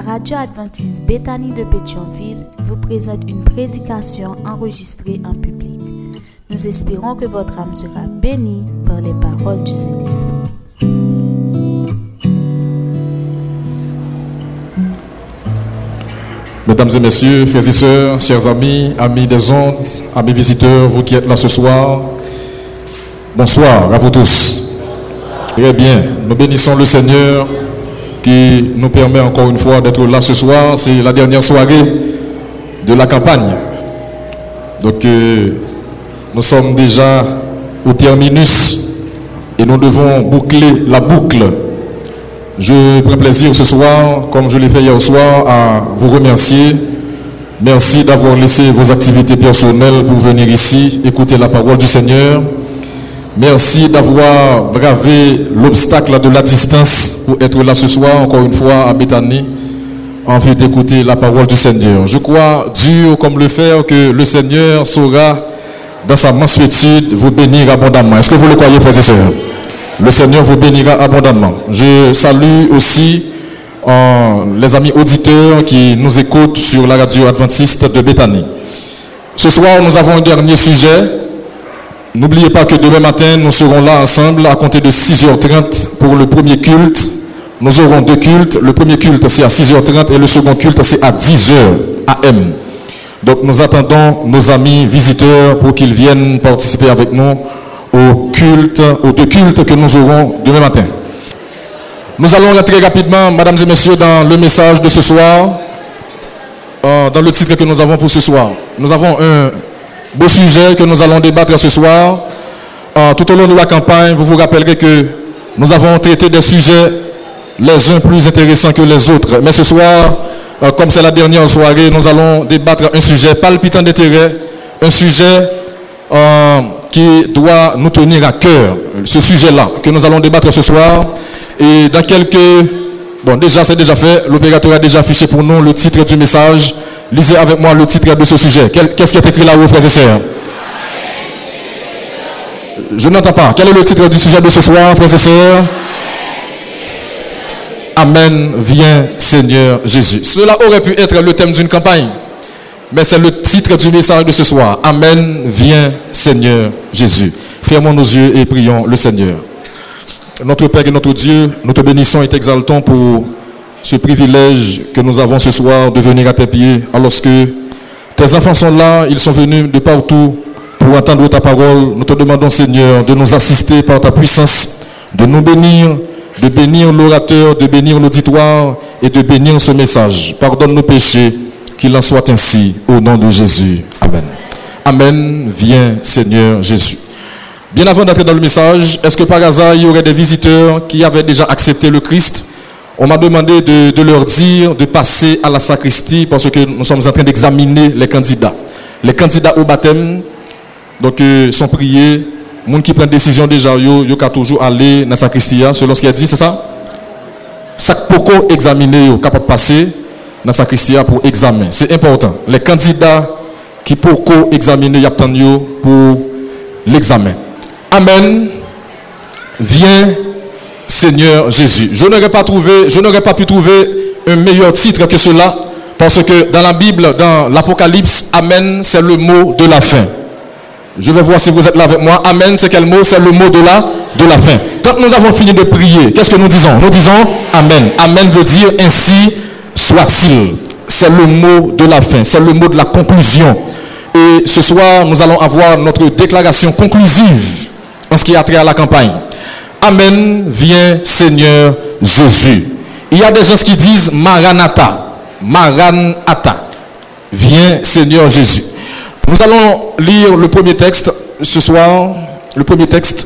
radio adventiste Béthanie de Pétionville vous présente une prédication enregistrée en public. Nous espérons que votre âme sera bénie par les paroles du Saint-Esprit. Mesdames et messieurs, frères et sœurs, chers amis, amis des ondes, amis visiteurs, vous qui êtes là ce soir, bonsoir à vous tous. Très bien, nous bénissons le Seigneur qui nous permet encore une fois d'être là ce soir. C'est la dernière soirée de la campagne. Donc nous sommes déjà au terminus et nous devons boucler la boucle. Je prends plaisir ce soir, comme je l'ai fait hier soir, à vous remercier. Merci d'avoir laissé vos activités personnelles pour venir ici, écouter la parole du Seigneur. Merci d'avoir bravé l'obstacle de la distance pour être là ce soir, encore une fois, à Béthanie, en vue d'écouter la parole du Seigneur. Je crois, dur comme le fer, que le Seigneur saura, dans sa mansuétude, vous bénir abondamment. Est-ce que vous le croyez, frères et sœurs? Le Seigneur vous bénira abondamment. Je salue aussi les amis auditeurs qui nous écoutent sur la radio adventiste de Béthanie. Ce soir, nous avons un dernier sujet. N'oubliez pas que demain matin, nous serons là ensemble à compter de 6h30 pour le premier culte. Nous aurons deux cultes. Le premier culte, c'est à 6h30 et le second culte, c'est à 10h AM. Donc, nous attendons nos amis visiteurs pour qu'ils viennent participer avec nous aux deux cultes que nous aurons demain matin. Nous allons rentrer rapidement, mesdames et messieurs, dans le message de ce soir, dans le titre que nous avons pour ce soir. Nous avons un beau sujet que nous allons débattre ce soir. Tout au long de la campagne, vous vous rappellerez que nous avons traité des sujets les uns plus intéressants que les autres. Mais ce soir, comme c'est la dernière soirée, nous allons débattre un sujet palpitant d'intérêt, un sujet qui doit nous tenir à cœur, ce sujet-là que nous allons débattre ce soir. Et dans déjà c'est déjà fait, l'opérateur a déjà affiché pour nous le titre du message. Lisez avec moi le titre de ce sujet. Qu'est-ce qui est écrit là-haut, frères et sœurs? Je n'entends pas. Quel est le titre du sujet de ce soir, frères et sœurs? Amen, viens Seigneur Jésus. Cela aurait pu être le thème d'une campagne, mais c'est le titre du message de ce soir. Amen, viens Seigneur Jésus. Fermons nos yeux et prions le Seigneur. Notre Père et notre Dieu, nous te bénissons et t'exaltons pour ce privilège que nous avons ce soir de venir à tes pieds. Alors que tes enfants sont là, ils sont venus de partout pour entendre ta parole. Nous te demandons, Seigneur, de nous assister par ta puissance, de nous bénir, de bénir l'orateur, de bénir l'auditoire et de bénir ce message. Pardonne nos péchés, qu'il en soit ainsi, au nom de Jésus. Amen. Amen. Viens, Seigneur Jésus. Bien avant d'entrer dans le message, est-ce que par hasard, il y aurait des visiteurs qui avaient déjà accepté le Christ? On m'a demandé de leur dire de passer à la sacristie parce que nous sommes en train d'examiner les candidats. Les candidats au baptême, donc, sont priés. Les gens qui prennent décision déjà, ils ont toujours aller dans la sacristie, selon ce qu'il a dit, c'est ça? Chaque poko examiner, ils capable de passer dans la sacristie pour examen. C'est important. Les candidats qui poko examiner, ils attendent pour l'examen. Amen. Viens Seigneur Jésus. Je n'aurais pas pu trouver un meilleur titre que cela, parce que dans la Bible, dans l'Apocalypse, Amen, c'est le mot de la fin. Je vais voir si vous êtes là avec moi. Amen, c'est quel mot? C'est le mot de la fin. Quand nous avons fini de prier, qu'est-ce que nous disons? Nous disons Amen. Amen veut dire ainsi soit-il. C'est le mot de la fin, c'est le mot de la conclusion. Et ce soir, nous allons avoir notre déclaration conclusive en ce qui a trait à la campagne. Amen, viens Seigneur Jésus. Il y a des gens qui disent Maranatha. Maranatha. Viens Seigneur Jésus. Nous allons lire le premier texte ce soir. Le premier texte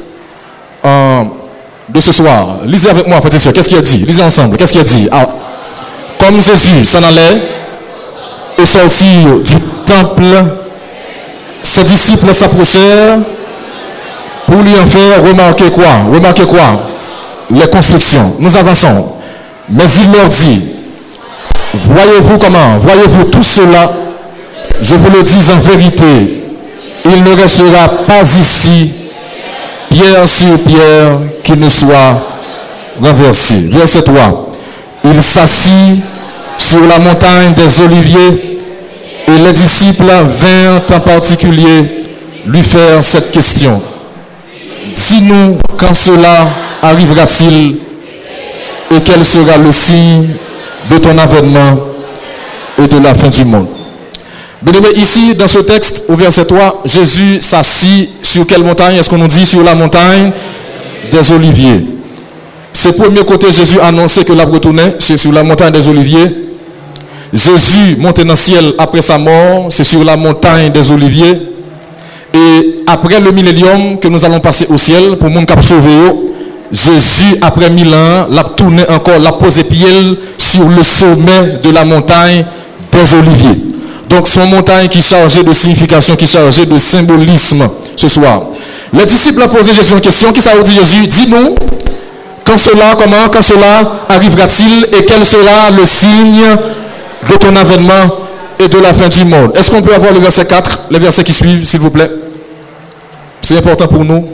de ce soir. Lisez avec moi, frères et sœurs. Qu'est-ce qu'il a dit? Lisez ensemble. Qu'est-ce qu'il a dit? Comme Jésus s'en allait au sortir du temple, ses disciples s'approchèrent pour lui en faire remarquer quoi? Remarquer quoi? Les constructions. Nous avançons. Mais il leur dit, voyez-vous comment? Voyez-vous tout cela? Je vous le dis en vérité, il ne restera pas ici pierre sur pierre qui ne soit renversé. Verset 3. Il s'assit sur la montagne des Oliviers, et les disciples vinrent en particulier lui faire cette question. Dis-nous quand cela arrivera-t-il et quel sera le signe de ton avènement et de la fin du monde. Bien-aimés, ici, dans ce texte, au verset 3, Jésus s'assit sur quelle montagne? Est-ce qu'on nous dit sur la montagne des Oliviers? C'est le premier côté, Jésus a annoncé que la retournait, c'est sur la montagne des Oliviers. Jésus montait dans le ciel après sa mort, c'est sur la montagne des Oliviers. Et après le millénium que nous allons passer au ciel, pour le monde qui a sauvé, Jésus, après 1000 ans, l'a tourné encore, l'a posé pied sur le sommet de la montagne des Oliviers. Donc, son montagne qui est chargée de signification, qui est chargée de symbolisme ce soir. Les disciples ont posé Jésus une question. Qui ça veut dire Jésus? Dis-nous, quand cela arrivera-t-il et quel sera le signe de ton avènement et de la fin du monde? Est-ce qu'on peut avoir le verset 4, les versets qui suivent, s'il vous plaît? C'est important pour nous.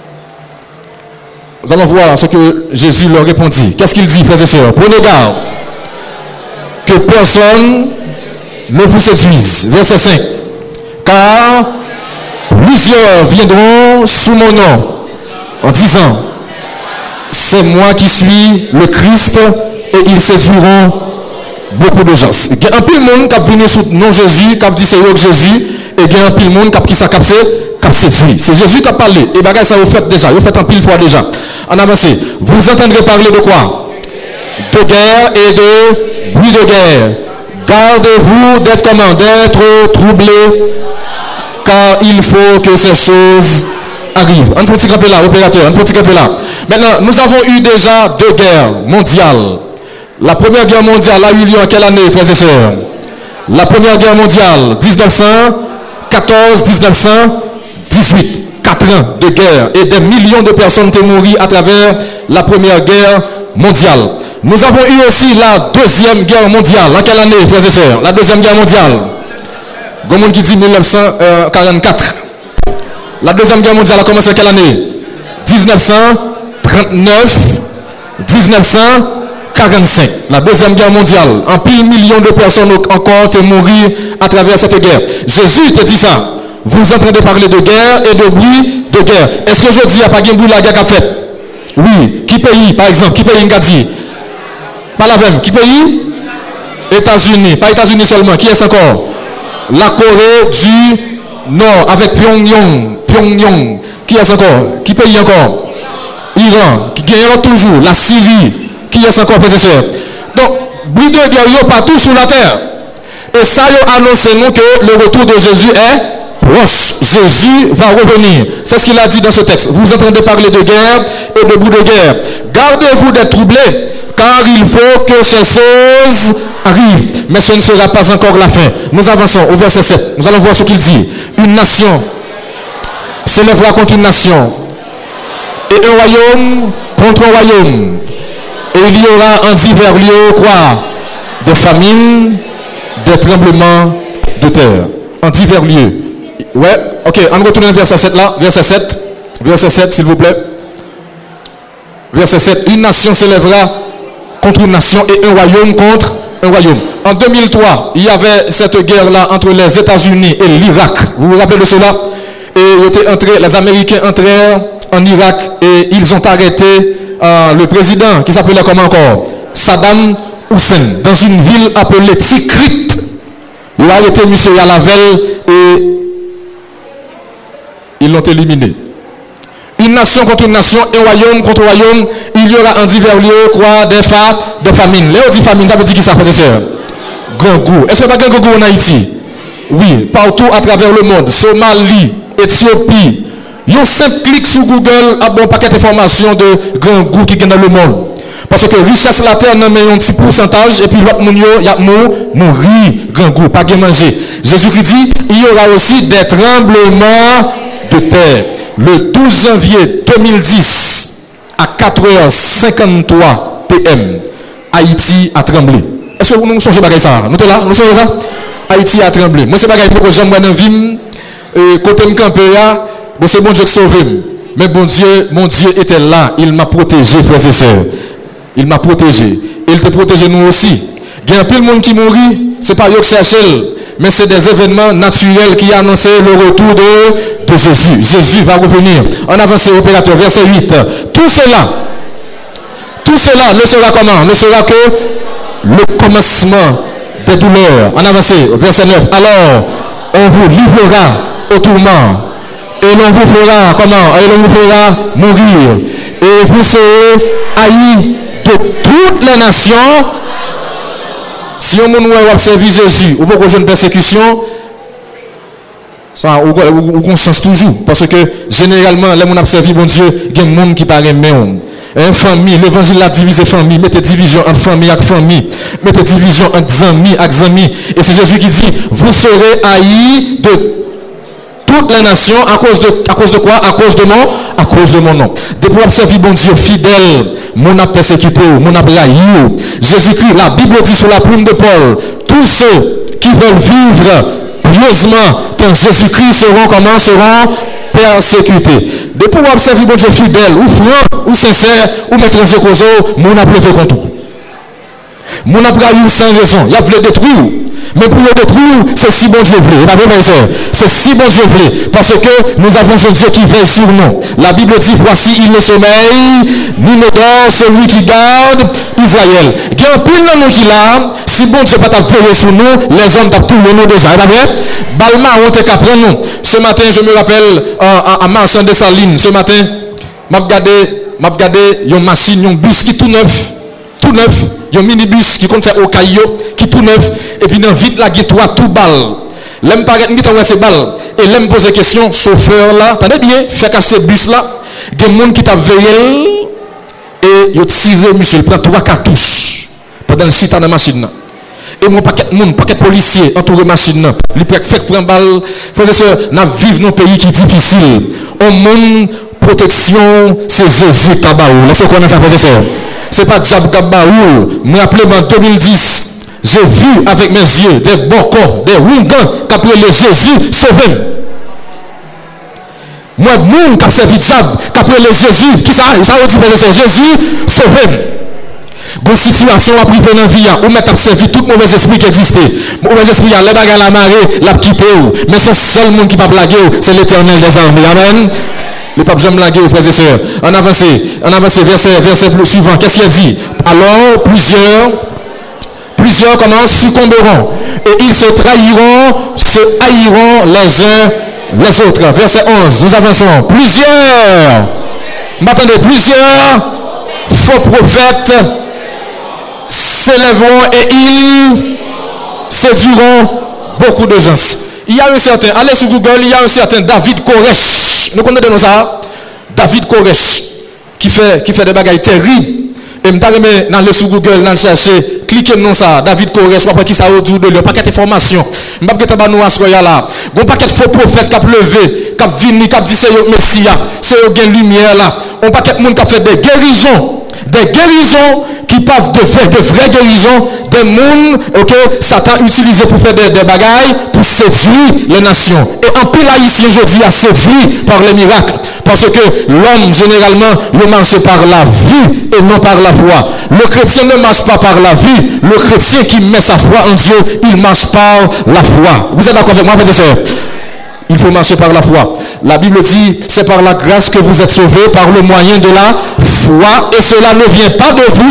Nous allons voir ce que Jésus leur répondit. Qu'est-ce qu'il dit, frères et sœurs? Prenez garde que personne ne vous séduise. Verset 5. Car plusieurs viendront sous mon nom en disant, c'est moi qui suis le Christ, et ils séduiront beaucoup de gens. Il y a un peu de monde qui a venu sous le nom Jésus, qui a dit c'est Jésus, et il y a un peu de monde qui a séduit. C'est Jésus qui a parlé. Et bagay ça vous fait déjà. Vous faites un pile fois déjà. En avancé. Vous entendrez parler de quoi? De guerre et de bruit de guerre. Gardez-vous d'être comment? D'être troublés, car il faut que ces choses arrivent. On faut camper là, opérateur. On faut camper là. Maintenant, nous avons eu déjà 2 guerres mondiales. La première guerre mondiale a eu lieu en quelle année, frères et sœurs? La première guerre mondiale, 1914-1918. 4 ans de guerre et des millions de personnes ont mouru à travers la première guerre mondiale. Nous avons eu aussi la deuxième guerre mondiale. En quelle année, frères et sœurs? La deuxième guerre mondiale. Gomoun qui dit 1944. La deuxième guerre mondiale a commencé en quelle année? 1939, 1945. La deuxième guerre mondiale. En pile millions de personnes encore ont mouru à travers cette guerre. Jésus te dit ça. Vous entendez parler de guerre et de bruit de guerre. Est-ce que aujourd'hui, il n'y a pas de bruit la guerre qu'a fait? Oui. Qui pays, par exemple? Qui pays n'a dit? Pas la même. Qui pays? États-Unis. Pas États-Unis seulement. Qui est-ce encore? La Corée du Nord avec Pyongyang. Qui est-ce encore? Qui pays encore? Iran. Qui gagne toujours. La Syrie. Qui est-ce encore, frères et sœurs? Donc, bruit de guerre partout sur la terre. Et ça, il a annoncé nous que le retour de Jésus est proche. Jésus va revenir. C'est ce qu'il a dit dans ce texte. Vous entendez parler de guerre et de bruit de guerre. Gardez-vous d'être troublés, car il faut que ces choses arrivent. Mais ce ne sera pas encore la fin. Nous avançons au verset 7. Nous allons voir ce qu'il dit. Une nation s'élèvera contre une nation, et un royaume contre un royaume. Et il y aura en divers lieux quoi? Des famines, des tremblements de terre. En divers lieux. Ouais, ok, on retourne au verset 7 là. Verset 7. Verset 7, s'il vous plaît. Verset 7. Une nation s'élèvera contre une nation et un royaume contre un royaume. En 2003, il y avait cette guerre-là entre les États-Unis et l'Irak. Vous vous rappelez de cela? Et les Américains entrèrent en Irak et ils ont arrêté le président qui s'appelait comment encore? Saddam Hussein, dans une ville appelée Tikrit. Il a arrêté M. Yalavel et ils l'ont éliminé. Une nation contre une nation, un royaume contre un royaume, il y aura en divers lieux quoi? Des famines. Là on dit famine, ça veut dire qui ça, frères et sœurs? Grand goût. Est-ce qu'il y a pas grand goût en Haïti? Oui, partout à travers le monde. Somalie, Éthiopie. Il y a un simple clic sur Google, a bon paquet d'informations de grand goût qui est dans le monde. Parce que richesse la terre, non, mais un petit pourcentage, et puis l'autre moun yo, y a mourir, grand goût, pas de manger. Jésus-Christ dit, il y aura aussi des tremblements de terre. Le 12 janvier 2010, à 4h53 PM, Haïti a tremblé. Est-ce que vous nous changez bagay ça? Nous sommes là? Nous sommes ça? Haïti a tremblé. Moi, c'est bagay que j'aime dans la vie, côté me camper là, bon, c'est bon Dieu qui sauve. Mais bon Dieu était là. Il m'a protégé, frères et sœurs. Il m'a protégé. Il te protège nous aussi. Il y a un peu de monde qui mourit, ce n'est pas eux qui cherchent, mais c'est des événements naturels qui annoncent le retour de Jésus. Jésus va revenir. En avance, opérateur, verset 8. Tout cela ne sera comment? Ne sera que le commencement des douleurs. En avance, verset 9. Alors, on vous livrera au tourment. Et l'on vous fera comment? Et l'on vous fera mourir. Et vous serez haïs de toutes les nations. Si on a observé Jésus, ou beaucoup de persécution, ça, on conscience toujours. Parce que généralement, les gens observé bon Dieu, il y a des gens qui paraissent même. Une famille, l'évangile a divisé famille, mettez division entre famille et famille, mettez division entre amis et amis. Et c'est Jésus qui dit, vous serez haïs de toutes les nations à cause de quoi? À cause de mon nom. Depuis observer bon Dieu fidèle, mon a persécuté, mon a braillé. Jésus-Christ, la Bible dit sur la plume de Paul, tous ceux qui veulent vivre pieusement dans Jésus-Christ seront persécutés. Depuis observer bon Dieu fidèle, ou franc, ou sincère, ou mettre en cause, mon a plevé contre tout. Mon a braillé sans raison, il a voulu détruire. Mais pour le détruire, c'est si bon Dieu voulait. C'est si bon Dieu voulait. Parce que nous avons un Dieu qui veille sur nous. La Bible dit, voici, il ne sommeille, ni ne dort celui qui garde Israël. Il y a un peu de nous qui l'a. Si bon Dieu pas veiller sur nous, les hommes tapent tout le nous déjà. Balma, on te capre nous. Ce matin, je me rappelle, à Marchand de Salines, ce matin, m'a regardé une machine, un bus qui tout neuf. Tout neuf. Il y a un minibus qui compte faire au caillou, qui tout neuf, et puis dans vite là, il y a trois tout balles. L'aime paraître, il y a ces balles. Et l'aime poser question, chauffeur là, attendez bien, fait cacher ce bus là, il y a des gens qui t'a veillé, et ils ont tiré, monsieur, il prend trois cartouches, pendant le site dans la machine. Et mon paquet de policiers entouré la machine, il fait prendre balle, frères et sœurs, nous vivons dans un pays qui est difficile. Au monde, protection, c'est Jésus Kabaou. Laissez-vous connaître ça, frères et sœurs. Ce n'est pas Diable Kabaou. Je me rappelle en 2010, j'ai vu avec mes yeux des bocos, des roungans qui appelaient Jésus sauvé. Moi, moun qui a servi Diable, qui appelait Jésus, qui ça a dit frères et sœurs, Jésus sauvé. Bonne situation à priver dans la vie, ou mettre à servir tout mauvais esprit qui existait. Mauvais esprit, les bagages la marée, la quitté. Mais son seul monde qui va blaguer, c'est l'Éternel des armées. Amen. Le pape j'aime blaguer, frères et sœurs. En avance, verset suivant. Qu'est-ce qu'il dit? Alors, plusieurs comment succomberont. Et ils se trahiront, se haïront les uns les autres. Verset 11. Nous avançons. Plusieurs faux prophètes s'élèveront et ils séduiront beaucoup de gens. Il y a un certain, allez sur Google, il y a un certain David Koresh. Nous connaissons ça. David Koresh qui fait des bagailles terribles. Et je vais aller sur Google, chercher, cliquez dans ça. David Koresh, je ne sais pas qui ça autour de lui. Un paquet d'informations. Je ne sais pas qui nous assoyer là. Un paquet de faux prophètes qui ont levé, qui ont venu, qui ont dit c'est le Messie, c'est le lumière là. Un paquet de monde qui a fait des guérisons. Des guérisons qui peuvent de vraies guérisons, des mondes que Satan utilisé pour faire des bagailles, pour séduire les nations. Et en pile haïtien aujourd'hui a séduit par les miracles. Parce que l'homme, généralement, il marche par la vue et non par la foi. Le chrétien ne marche pas par la vue. Le chrétien qui met sa foi en Dieu, il marche par la foi. Vous êtes d'accord avec moi, frères et sœurs? Il faut marcher par la foi. La Bible dit, c'est par la grâce que vous êtes sauvés, par le moyen de la foi. Et cela ne vient pas de vous,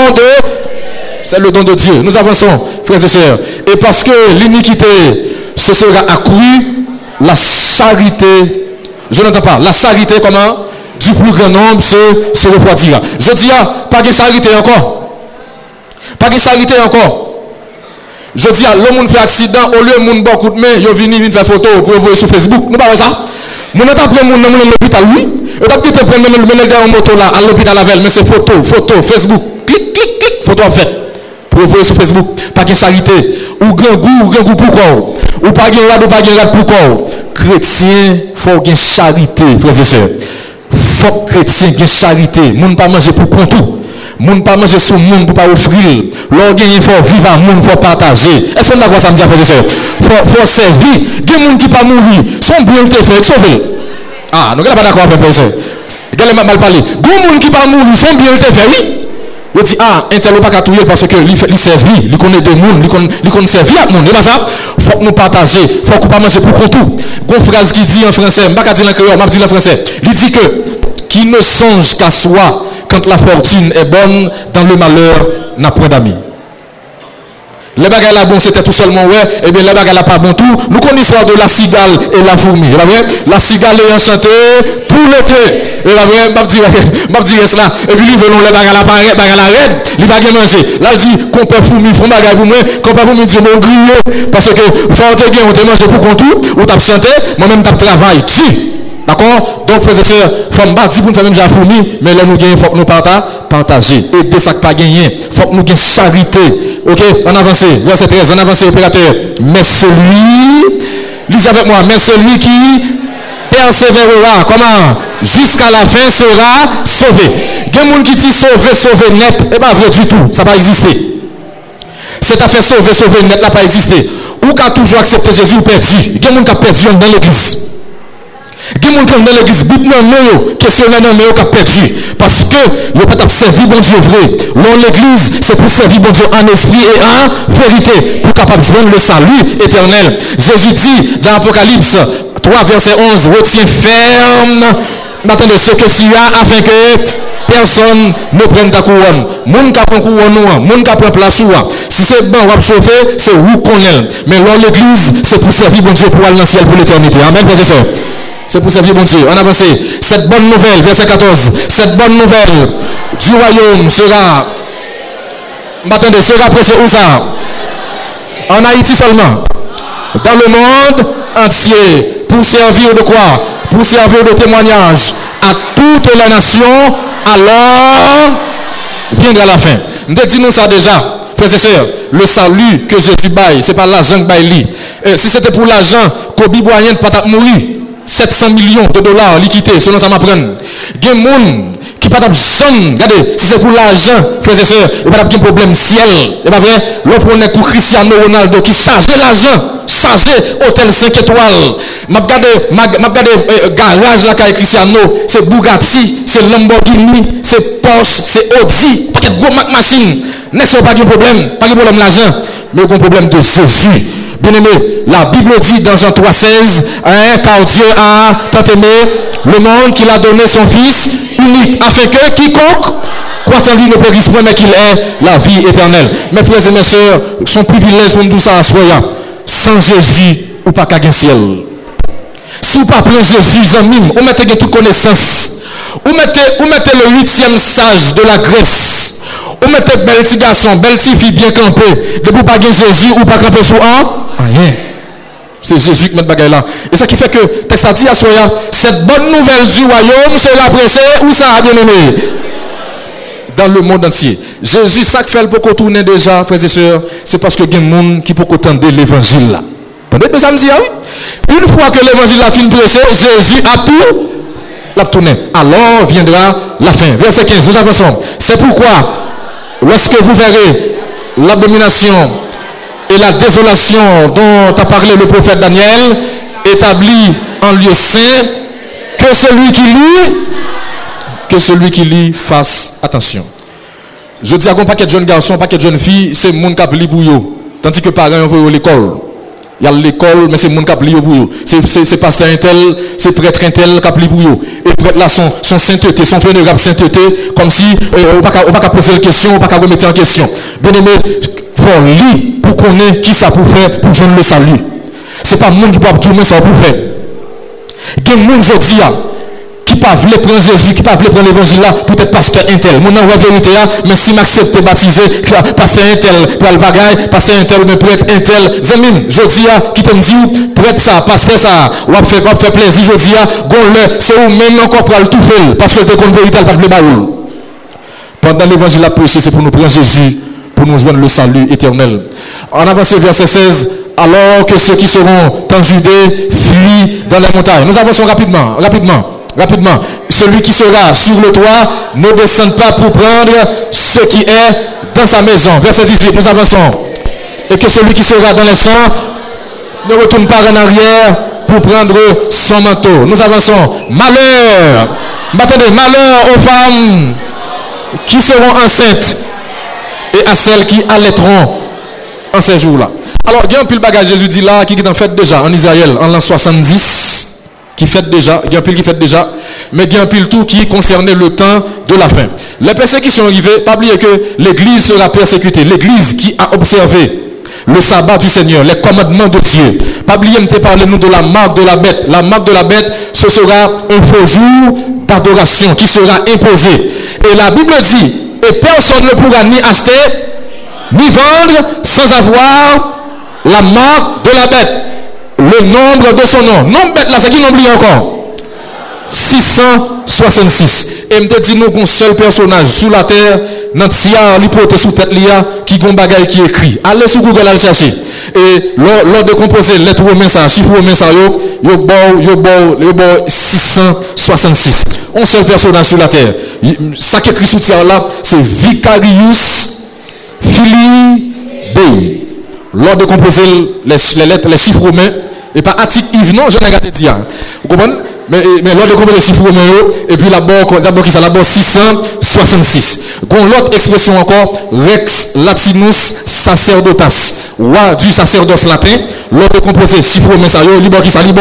c'est le don de Dieu. Nous avançons, frères et sœurs. Et parce que l'iniquité se sera accrue, la charité, je n'entends pas, la charité comment? Du plus grand nombre se refroidira. Je dis, pas de charité encore. Pas de charité encore. Je dis, le monde fait accident, au lieu de monde beaucoup de mains, ils viennent faire photo pour envoyer sur Facebook. Nous pas ça. Nous n'avons pas pris le monde dans l'hôpital, oui. Nous avons dit que nous avons un moto là, à l'hôpital avec, mais c'est photo, Facebook. Clic, photo en fait. Pour envoyer sur Facebook. Pas de charité. Ou grand goût pour quoi? Ou pas de rad pour quoi? Chrétien, il faut qu'il y ait charité, frères et sœurs. Il faut que chrétien ait charité. Nous ne pas manger pour prendre tout. Moun pas manger sous monde pour pas offrir. L'orgueil il faut vivre à monde, il faut partager. Est-ce qu'on a quoi ça me dit frères et sœurs? Faut servir. Des gens qui pas mourir, sont bien te fait sauver. Ah, nous n'sommes pas d'accord avec frères et sœurs. Regardez mal parler. Des gens qui pas mourir, sont bien te fait oui. Il dit, ah, un tel pas qu'à tout parce que il servit, il connaît des mondes, il connaît servir à monde. Et pas ça, il faut que nous partager, il faut qu'on pas manger pour tout. Une phrase qui dit en français, je ne vais pas dire en créole, je vais dire en français. Il dit que, qui ne songe qu'à soi quand la fortune est bonne, dans le malheur, n'a point d'amis. Les bagages là bon c'était tout seulement ouais, et bien les bagages là pas bon tout. Nous connaissons l'histoire de la cigale et la fourmi. La cigale est enchantée tout l'été. Et la vraie, m'a dit cela. Et puis lui venons les bagages là pareil, bagages là raide, les bagages manger. Là il dit qu'on peut fourmi, font bagages pour moi, qu'on peut fourmi dire bon grillé parce que faut te gagner, on te mange pour tout, ou t'as chanté, moi-même t'as travail, tu. D'accord? Donc, frères et sœurs, il faut me dire pour nous faire même la fourmi, mais là, nous gagnons, il faut que nous partager. Et de ça que pas gagner, il faut que nous gagnions charité. Ok? On avance. Verset 13, on avance, opérateur. Mais celui, lisez avec moi, mais celui qui persévérera, comment? Jusqu'à la fin sera sauvé. Il y a des gens qui disent sauvé net, et pas vrai du tout. Ça va exister. Cette affaire sauvé net n'a pas existé. Ou qu'a toujours accepté Jésus ou perdu. Il y a des gens qui ont perdu dans l'église. Il y a des gens dans l'église, questionner dans le qui a perdu. Parce que il n'y a pas servi bon Dieu vrai. L'église, c'est pour servir bon Dieu en esprit et en vérité. Pour capable de joindre le salut éternel. Jésus dit dans l'Apocalypse 3, verset 11, retiens ferme maintenant ce que tu as afin que personne ne prenne ta couronne. Moun qui prend couronne, moun qui prend place. Si c'est bon, on va chauffer, c'est où qu'on est. Mais l'église, c'est pour servir bon Dieu pour aller dans le ciel pour l'éternité. Amen, frères et sœurs. C'est pour servir bon Dieu. On avance. Cette bonne nouvelle, verset 14. Cette bonne nouvelle du royaume sera. M'attendez, sera prêchée où ça? En Haïti seulement. Dans le monde entier. Pour servir de quoi? Pour servir de témoignage à toutes les nations. Alors, viendra la fin. Nous disons ça déjà. Frères et sœurs, le salut que Jésus baille, ce n'est pas l'argent que baille. Si c'était pour l'argent, Kobe Bryant ne peut pas mourir. 700 millions de dollars liquidés, selon ça m'apprend. Il y a des gens qui ne peuvent pas jamais. Regardez, si c'est pour l'argent, frères et sœurs, il n'y a pas de problème ciel. Et pas vrai, l'on prend pour Cristiano Ronaldo qui charge l'argent, charge hôtel 5 étoiles. M'a regardé garage là avec Cristiano, c'est Bugatti, c'est Lamborghini, c'est Porsche, c'est Audi, pas de gros machine. N'est-ce pas de problème, pas de problème l'argent, mais un problème de Jésus. Bien-aimé, la Bible dit dans Jean 3,16, car Dieu a tant aimé le monde qu'il a donné son Fils unique, afin que quiconque croit en lui ne périsse point, mais qu'il ait la vie éternelle. Mes frères et mes sœurs, son privilège pour nous ça à soi. Sans Jésus, ou pas qu'à ciel. Si vous ne prenez pas Jésus en mime, vous mettez toute connaissance. Vous mettez le 8e sage de la Grèce. Vous mettez belle petit garçon, belle petite fille bien campée. De vous pas Jésus ou pas camper sous rien. C'est Jésus qui met le bagage là. Et ça qui fait que, texte a dit à soi, cette bonne nouvelle du royaume sera prêchée, où ça a bien aimé? Dans le monde entier. Jésus, ça qui fait le beaucoup tourner déjà, frères et sœurs, c'est parce que il y a des gens qui peuvent entendre l'évangile là. Pendant que ça me dit, ah oui? Une fois que l'évangile a fini prêcher, Jésus a tout la tourné. Alors viendra la fin. Verset 15, nous avançons. C'est pourquoi, lorsque vous verrez l'abomination et la désolation dont a parlé le prophète Daniel, établi en lieu saint, que celui qui lit fasse attention. Je dis à un paquet de jeunes garçons, un paquet de jeunes filles, c'est le monde qui a lit pour eux. Tandis que les parents vont à l'école. Il y a l'école, mais c'est le monde qui a lit pour eux. C'est pasteur un tel, c'est prêtre un tel qui a lit pour eux. Et prêtre là, son sainteté, son vénérable sainteté, comme si on ne va pas poser la question, on ne va pas remettre en question. Bien aimé, il faut lire pour connaître qui ça pour faire pour joindre le salut. Ce n'est pas le monde qui peut tourner ça pour faire. Il y a des gens aujourd'hui qui ne peuvent pas prendre Jésus, qui ne peuvent pas prendre l'évangile là, peut-être pasteur un tel. Mon nom est vérité là, mais si m'accepte baptisé, pasteur un tel, pour le bagaille, pasteur un tel, mais prêtre un tel. Zamine, je dis qui te me dit, prêtre ça, pasteur ça, on va faire plaisir, je dis, c'est où même encore pour le tout faire, parce que le compte vérité, pas de baoul. Pendant l'évangile à prêcher, c'est pour nous prendre Jésus, pour nous joindre le salut éternel. En avance, verset 16, alors que ceux qui seront en Judée fuient dans les montagnes. Nous avançons rapidement. Celui qui sera sur le toit ne descend pas pour prendre ce qui est dans sa maison. Verset 18, nous avançons. Et que celui qui sera dans les champs ne retourne pas en arrière pour prendre son manteau. Nous avançons. Malheur. Attendez, malheur aux femmes qui seront enceintes et à celles qui allaiteront en ces jours-là. Alors, il y a un pile bagage Jésus dit là qui est en fait déjà en Israël en l'an 70 qui fait déjà, il y a un pile qui fait déjà, mais il y a un pile tout qui concernait le temps de la fin. Les persécutions arrivées, pas oublier que l'église sera persécutée. L'église qui a observé le sabbat du Seigneur, les commandements de Dieu. Pas oublier de parler nous de la marque de la bête. La marque de la bête, ce sera un faux jour d'adoration qui sera imposé. Et la Bible dit, et personne ne pourra ni acheter, ni vendre sans avoir la marque de la bête. Le nombre de son nom. Nombre bête là, c'est qui n'oublie encore? 666. Et me dit nous qu'un seul personnage sur la terre, dans tiers l'hypothèse sous tête lia qui gon bagaille qui écrit. Allez sur Google à le chercher. Et lors de composer lettre romain ça, chiffre romain ça yo 666. Un seul personnage sur la terre. Ça qui écrit sous tiers là, c'est Vicarius Filii Dei. Lors de composer les lettres, les chiffres romains, et pas article Yves, non, je n'ai pas dit. Vous comprenez? Mais lors de composer les chiffres romains, et puis d'abord qui ça, d'abord 666. L'autre expression encore, Rex Latinus Sacerdotas, roi du sacerdoce latin, lors de composer les chiffres romains, ça, libre qui ça, libre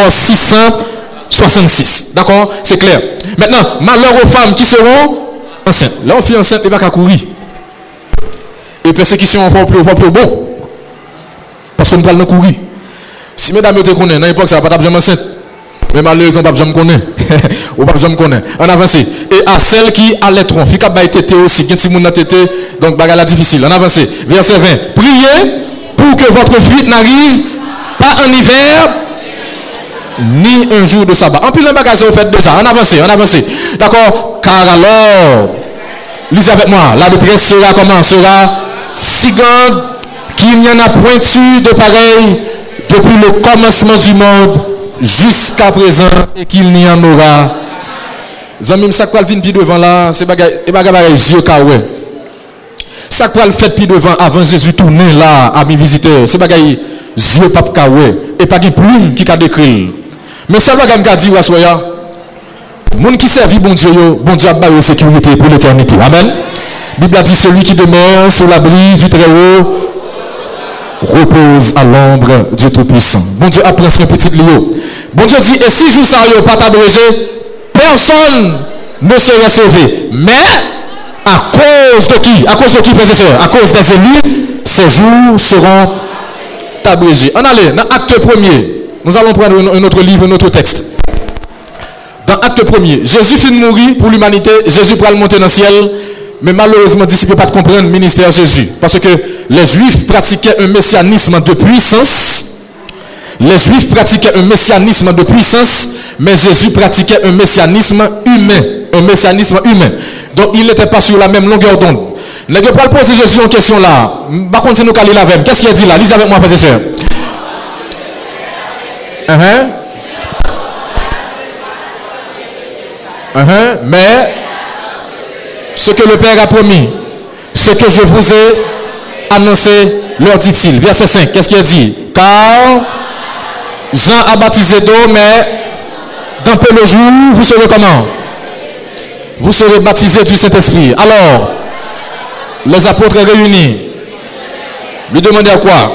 666. D'accord? C'est clair. Maintenant, malheur aux femmes qui seront enceintes. Là, on fait enceinte, il n'y a pas qu'à courir. Et persécution encore plus bon. Parce qu'on parle de courir. Si mesdames te connaissent, dans l'époque, ça n'a pas jamais enceinte. Mais malheureusement, pas jamais connaît. Ou pas jamais connaît. En avance. Et à celles qui allaiteront, fi ka bay tété aussi, qui si moun nan tété, donc bagala difficile. En avance. Verset 20. Priez pour que votre fuite n'arrive pas en hiver, ni un jour de sabbat. En plus, le bagage est fait déjà. En avance. D'accord? Car alors, lisez avec moi, la détresse sera comment? Sera si grande qu'il n'y en a point eu de pareil depuis le commencement du monde jusqu'à présent et qu'il n'y en aura. Zamim, ça quoi le vin pi devant là, c'est bagay yeux kawe. Ça quoi le fait pi devant avant Jésus tourner là à mes visiteurs, c'est bagay yeux pap kawe et pas de plume qui ka décrit. Mais ça bagay m'a dit wasoya. Moun qui servi bon Dieu a baillé sécurité pour l'éternité. Amen. Bible a dit celui qui demeure sous l'abri du Très-Haut repose à l'ombre du Tout-Puissant. Bon Dieu apprend son petit lion. Bon Dieu dit, et si jour ça n'a pas abrégé, personne ne serait sauvé. Mais à cause de qui? À cause de qui, frères et sœurs? À cause des élus, ces jours seront abrégés. On allait dans Acte 1er. Nous allons prendre un autre livre, un autre texte. Dans Acte 1er, Jésus finit de mourir pour l'humanité. Jésus pourra le monter dans le ciel. Mais malheureusement, les disciples ne peuvent pas comprendre le ministère de Jésus. Parce que les Juifs pratiquaient un messianisme de puissance. Les Juifs pratiquaient un messianisme de puissance, mais Jésus pratiquait un messianisme humain. Un messianisme humain. Donc, il n'était pas sur la même longueur d'onde. Je ne vais pas poser Jésus en question là. Par contre, nous allons avec. Qu'est-ce qu'il a dit là? Lisez avec moi, frères et sœurs. Mais ce que le Père a promis, ce que je vous ai annoncé, leur dit-il. Verset 5, qu'est-ce qu'il a dit? Car Jean a baptisé d'eau, mais dans peu de jours, vous serez comment? Vous serez baptisés du Saint-Esprit. Alors, les apôtres réunis, lui demandaient à quoi?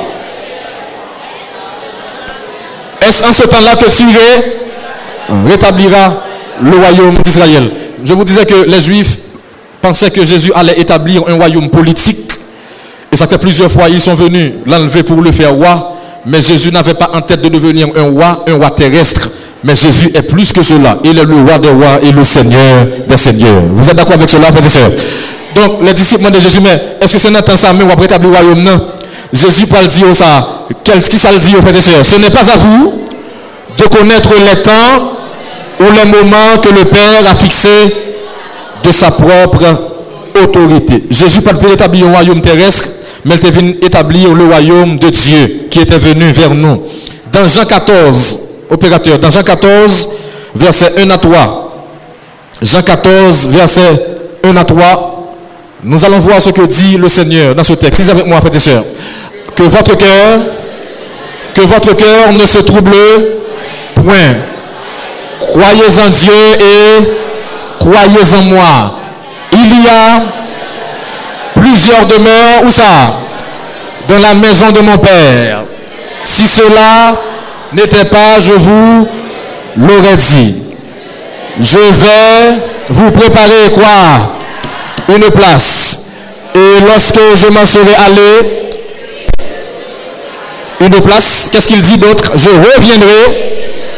Est-ce en ce temps-là que tu rétabliras le royaume d'Israël? Je vous disais que les Juifs pensaient que Jésus allait établir un royaume politique. Et ça fait plusieurs fois ils sont venus l'enlever pour le faire roi. Mais Jésus n'avait pas en tête de devenir un roi terrestre. Mais Jésus est plus que cela. Il est le roi des rois et le Seigneur des seigneurs. Vous êtes d'accord avec cela, frères et sœurs? Donc les disciples de Jésus, mais est-ce que c'est dans ça mais on va rétablir le royaume? Non. Jésus peut le dire ça. Qui ça le dit, frères et sœurs? Ce n'est pas à vous de connaître les temps ou les moments que le Père a fixés de sa propre autorité. Jésus n'a pas établir un royaume terrestre, mais il est venu établir le royaume de Dieu qui était venu vers nous. Dans Jean 14, opérateur, dans Jean 14, verset 1 à 3. Jean 14, verset 1 à 3. Nous allons voir ce que dit le Seigneur dans ce texte. Lisez avec moi, frères et sœurs. Que votre cœur ne se trouble point. Croyez en Dieu et croyez en moi. Il y a plusieurs demeures, où ça? Dans la maison de mon Père. Si cela n'était pas, je vous l'aurais dit. Je vais vous préparer quoi? Une place. Et lorsque je m'en serai allé, une place, qu'est-ce qu'il dit d'autre? Je reviendrai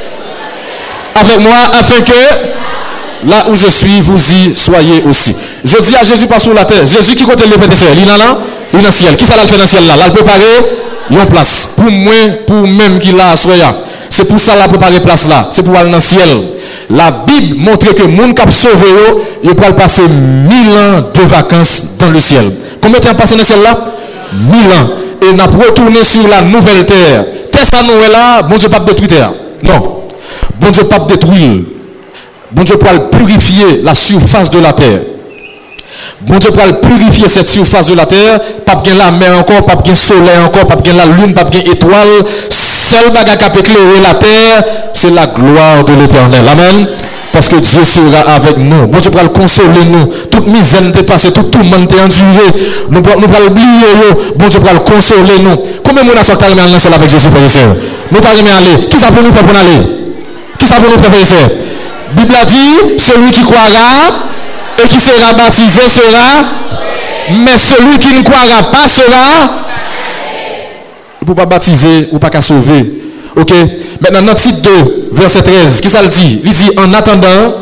avec moi afin que là où je suis, vous y soyez aussi. Je dis à Jésus pas sur la terre. Jésus qui côté les frères et sœurs? Il est là, il est dans le ciel. Qui ça l'a fait dans le ciel là? Là, il préparer une place. Pour moi, pour même qu'il a soya. C'est pour ça qu'il a préparé place là. C'est pour aller dans le ciel. La Bible montre que les gens qui ont sauvé, ils peuvent passer 1000 ans de vacances dans le ciel. Combien de temps passé dans le ciel là? 1000 ans. Et nous avons retourné sur la nouvelle terre. Terre ça nous est là, bon Dieu pas détruire terre. Non. Bon Dieu pas détruire. Bon Dieu pour purifier la surface de la terre. Bon Dieu pour purifier cette surface de la terre. Pas bien la mer encore, pas bien soleil encore, pas bien la lune, pas bien étoile. Seul bagage qui peut éclairer la terre, c'est la gloire de l'Éternel. Amen. Parce que Dieu sera avec nous. Bon Dieu pourra consoler nous. Toute misère est passée, tout le monde est enduré. Nous pourrons oublier. Bon Dieu pourra consoler nous. Combien de monde a sorti à lancer avec Jésus, frères et sœurs? Nous pas aller. Qui ça pour nous faire pour aller? Qui ça pour nous faire, frères et sœurs? La Bible a dit, celui qui croira et qui sera baptisé sera, mais celui qui ne croira pas sera. Il ne peut pas baptiser ou pas qu'à sauver. Ok? Maintenant, dans titre 2, verset 13, qui ça le dit? Il dit, en attendant,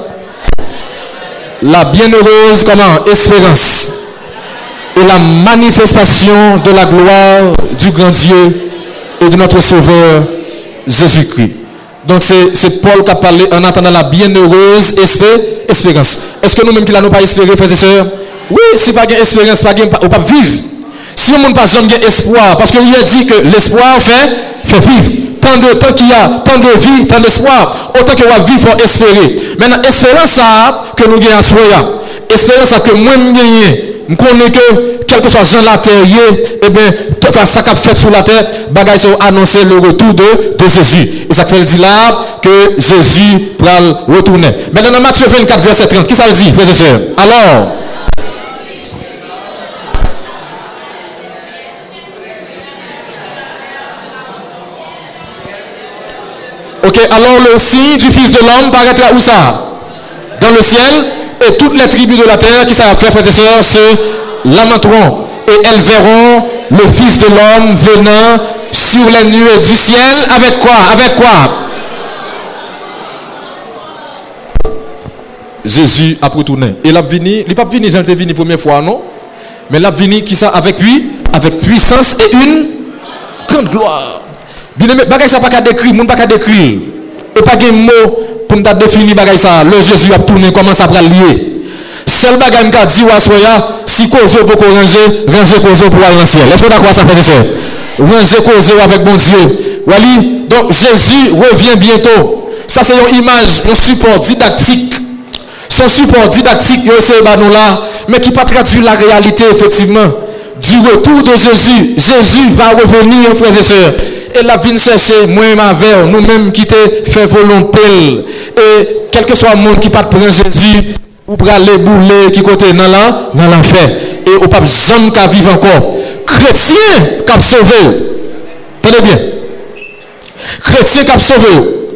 la bienheureuse, comment? Espérance. Et la manifestation de la gloire du grand Dieu et de notre Sauveur, Jésus-Christ. Donc, c'est Paul qui a parlé en attendant la bienheureuse espérance. Est-ce que nous-mêmes qui n'avons pas espéré, frères et sœurs? Oui, si pas de espérance, pas de pas vivre. Si on n'a pas jamais espoir, parce qu'il a dit que l'espoir fait vivre. Tant qu'il y a tant de vie, tant d'espoir, autant qu'il y a vivre, il faut espérer. Maintenant, espérance ça que nous gagnons à soi. Espérance ça que moi je gagne. Je connais que quel que soit Jean la terre, eh bien, ça qu'a fait sur la terre, bagaille sont annoncé le retour de Jésus. Et ça fait dit là que Jésus va retourner. Maintenant, dans Matthieu 24, verset 30, qui ça le dit, frères et sœurs? Alors, ok, alors le signe du Fils de l'homme paraîtra où ça? Dans le ciel, et toutes les tribus de la terre qui savent faire, frères et sœurs, se lamenteront. Et elles verront le Fils de l'homme venant sur les nuées du ciel. Avec quoi? Avec quoi? Jésus a retourné. Et il n'a pas venu, j'en ai venu première fois, non? Mais il a venu qui ça? Avec lui, avec puissance et une grande gloire. Bien aimé, bagay ça pas qu'à décrire, moun pas qu'à décrire. Et pas de mot pour nous définir bagay ça. Le Jésus a tourné, comment ça va lier. Seul bagay qu'a dit à soya, si cause pour ranger cause pour aller dans le ciel. Est-ce que d'accord ça fait ça? Ranger cause avec bon Dieu. Wali, donc Jésus revient bientôt. Ça c'est une image, un support didactique. Son support didactique, il essaie de nous là, mais qui pas traduire la réalité effectivement du retour de Jésus. Jésus va revenir, frères et sœurs. Et la vie chercher, moi et ma vers, nous-mêmes qui te fait volonté. Et quel que soit le monde qui pas prendre Jésus, ou pour aller bouler, qui côté dans l'enfer. Et au pape jamais qu'à vivre encore. Chrétien qui a sauvé. Tenez bien. Chrétien qui a sauvé.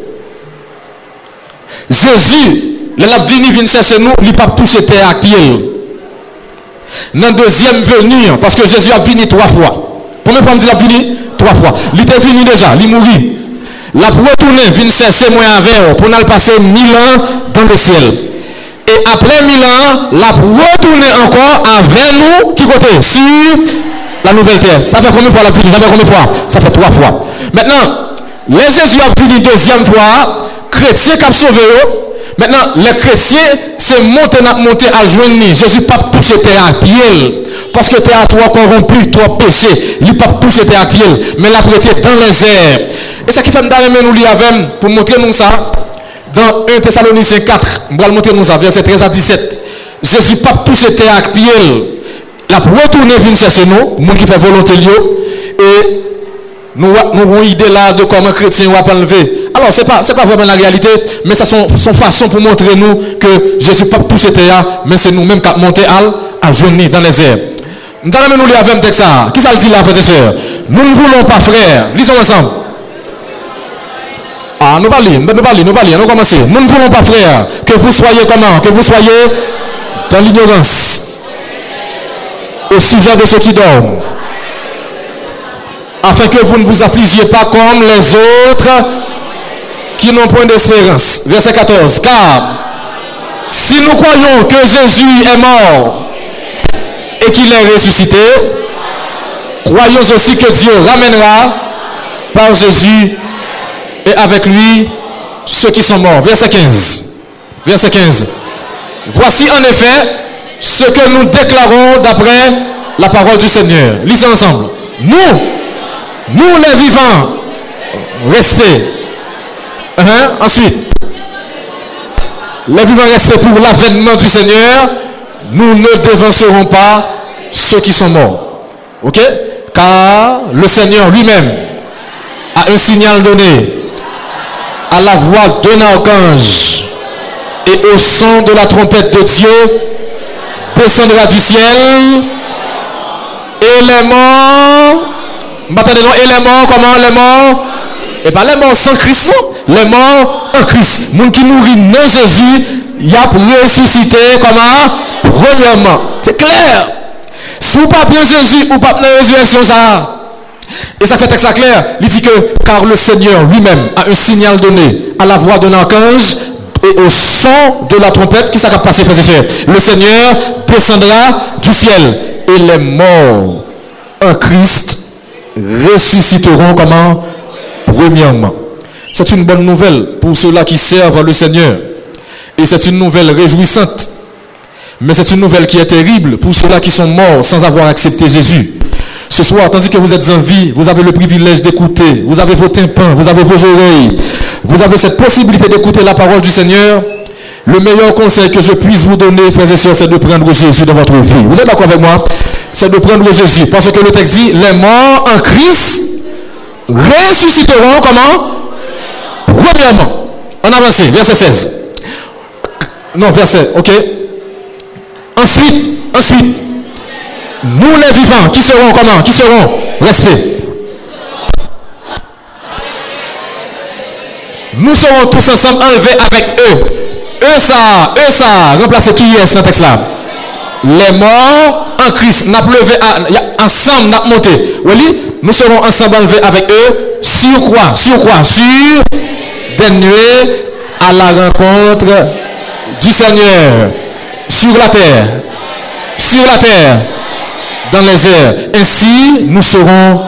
Jésus, la vie vient chercher nous, il n'a pas poussé terre à pied. Dans la deuxième venue, parce que Jésus a venu 3 fois. Combien de fois on dit la venu? 3 fois. Il était venu déjà, il mourit. La retourner, vient chercher moi avec pour nous passer 1000 ans dans le ciel. Et après 1000 ans, la retourner encore avec nous, qui côté? Sur la nouvelle terre. Ça fait combien de fois la venue? Ça fait combien de fois? Ça fait 3 fois. Maintenant, les Jésus a venu deuxième fois, chrétien qui a sauvé. Maintenant, les chrétiens, c'est monter à joindre. Jésus pas pousser terre à pied. Parce que terre à toi corrompu, toi péché. Il pas pousser terre à pied. Mais la prêté dans les airs. Et ça qui fait nous lire avec pour montrer nous ça. Dans 1 Thessaloniciens 4, je vais montrer nous ça, verset 13 à 17. Jésus pas pousser terre à pied. La retourner venir chercher nous, nous qui fait volonté et nous avons une idée là de comment chrétien va enlever. Alors, ce n'est pas vraiment la réalité, mais c'est son façon pour montrer nous que Jésus pas poussé terre, mais c'est nous-mêmes qui avons monté à journée dans les airs. Nous allons nous lire avec un texte. Qui ça le dit là, frères et sœurs? Nous ne voulons pas, frères. Lisons ensemble. Ah, nous parlons. Nous commençons. Nous ne voulons pas, frères, que vous soyez comment? Que vous soyez dans l'ignorance au sujet de ceux qui dorment, afin que vous ne vous affligiez pas comme les autres qui n'ont point d'espérance. Verset 14. Car si nous croyons que Jésus est mort et qu'il est ressuscité, croyons aussi que Dieu ramènera par Jésus et avec lui ceux qui sont morts. Verset 15. Verset 15. Voici en effet ce que nous déclarons d'après la parole du Seigneur. Lisons ensemble. Nous les vivants, restés. Ensuite, les vivants restés pour l'avènement du Seigneur, nous ne dévancerons pas ceux qui sont morts. Ok? Car le Seigneur lui-même a un signal donné à la voix d'un archange et au son de la trompette de Dieu descendra du ciel et les morts. Et les morts, comment les morts? Et pas les morts sans Christ, non? Les morts en Christ. Les gens qui mourent dans Jésus, il a ressuscité comment? Premièrement. C'est clair. Si vous ne parlez pas Jésus, vous ne parlez pas de résurrection, ça. Et ça fait texte clair. Il dit que car le Seigneur lui-même a un signal donné à la voix d'un archange et au son de la trompette. Qui s'est passé, frères et sœurs? Le Seigneur descendra du ciel et les morts en Christ ressusciteront comment? Premièrement. C'est une bonne nouvelle pour ceux-là qui servent le Seigneur. Et c'est une nouvelle réjouissante. Mais c'est une nouvelle qui est terrible pour ceux-là qui sont morts sans avoir accepté Jésus. Ce soir, tandis que vous êtes en vie, vous avez le privilège d'écouter. Vous avez vos tympans, vous avez vos oreilles. Vous avez cette possibilité d'écouter la parole du Seigneur. Le meilleur conseil que je puisse vous donner, frères et sœurs, c'est de prendre Jésus dans votre vie. Vous êtes d'accord avec moi? C'est de prendre Jésus. Parce que le texte dit, les morts en Christ ressusciteront comment? Premièrement. On avance, verset 16. Non, verset, ok. Ensuite, nous les vivants, qui seront comment? Qui seront restés. Nous serons tous ensemble enlevés avec eux. Eux ça, remplacez qui est dans le texte là? Les morts en Christ, n'a levé ensemble, n'a monté. Oui, nous serons ensemble enlevés avec eux. Sur quoi? Sur des nuées à la rencontre du Seigneur. Sur la terre, dans les airs. Ainsi, nous serons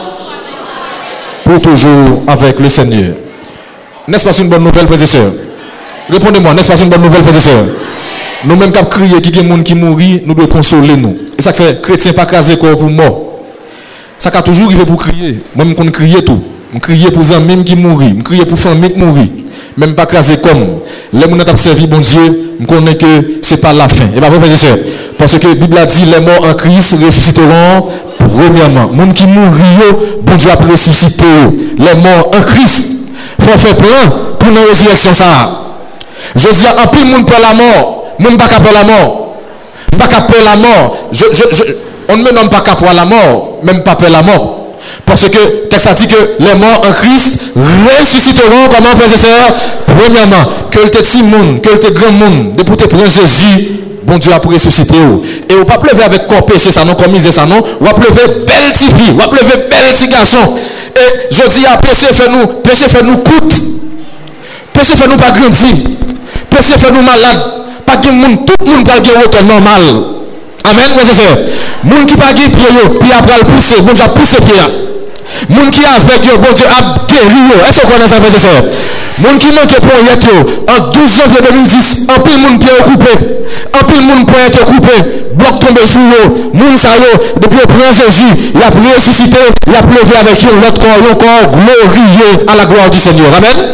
pour toujours avec le Seigneur. N'est-ce pas une bonne nouvelle, frères et sœurs? Répondez-moi, n'est-ce pas une bonne nouvelle, frères et sœurs? Nous-mêmes, quand crier qu'il y a des gens qui mourent, nous devons consoler nous. Et ça fait chrétien pas craser corps pour mort. Ça a toujours arrivé pour crier. Moi-même, je crie tout. Je crie pour les amis qui mourent. Je crie pour les familles qui mourent. Même pas craser comme. Les gens qui ont servi bon Dieu, je connais que ce n'est pas la fin. Et pas vrai, frères et sœurs. Parce que la Bible a dit les morts en Christ ressusciteront premièrement. Les gens qui mourent, bon Dieu a ressuscité. Les morts en Christ. Il faut faire plein pour la résurrection. Je dis à un peu de monde pour la mort. Moi, je ne pas pour la mort. Je ne pas pour la mort. On ne me nomme pas pour la mort, même pas pour la mort. Parce que le texte a dit que les morts en Christ ressusciteront, comment, frères et sœurs? Premièrement, que le petit monde, que le grand monde, de pour te prendre Jésus, bon Dieu a ressuscité. Et on ne peut pas pleuver avec corps péché, ça non, comme misé ça non. On va pleuver belle petite fille, on va pleuver belle petit garçon. Et je dis à péché fait nous coûte. Péché fait nous pas grandir. Péché fait nous malade. Pas tout le monde va gagner autant normal. Amen, frères et sœurs. Moun qui pas gagner pied, puis après le pousser, bon Dieu a poussé pied. Moun qui avec yo, bon Dieu a guéri. Est-ce que vous connaissez ça, frères et sœurs? Moun qui manque pour y être en 12 janvier 2010, en pile moun pied coupé, en pile moun pour être coupé, bloc tombé sur eux, moun sa yo, depuis le prend Jésus, il a ressuscité, il a levé avec eux l'autre corps glorieux à la gloire du Seigneur. Amen.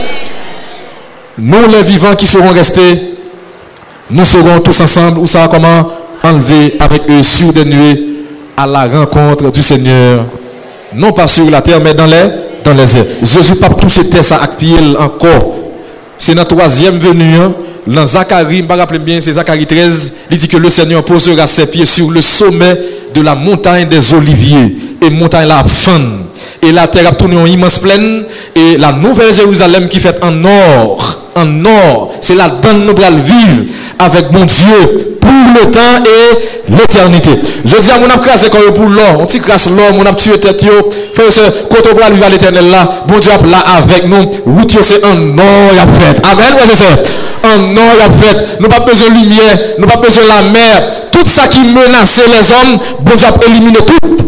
Nous les vivants qui seront restés, nous serons tous ensemble, ou ça comment enlever avec eux sur des nuées à la rencontre du Seigneur, non pas sur la terre mais dans les airs. Jésus n'a pas touché terre ça avec pied encore. C'est notre troisième venue. Dans Zacharie, je ne me rappelle bien, c'est Zacharie 13, il dit que le Seigneur posera ses pieds sur le sommet de la montagne des Oliviers. Et montagne la fin. Et la terre a tourné en immense plaine. Et la nouvelle Jérusalem qui fait en or. En or. C'est là-dedans nous allons vivre avec mon Dieu pour le temps et l'éternité. Je dis à mon crasé quand pour l'or. On t'y crasse l'or, mon tué tête yo. Quand on va vivre à l'éternel là, bon Dieu là avec nous. Route c'est en or y a fait. Amen, ouais, c'est ça. En or y a fait. Nous pas besoin de lumière, nous pas besoin de la mer. Tout ça qui menaçait les hommes, bon Dieu a éliminé tout.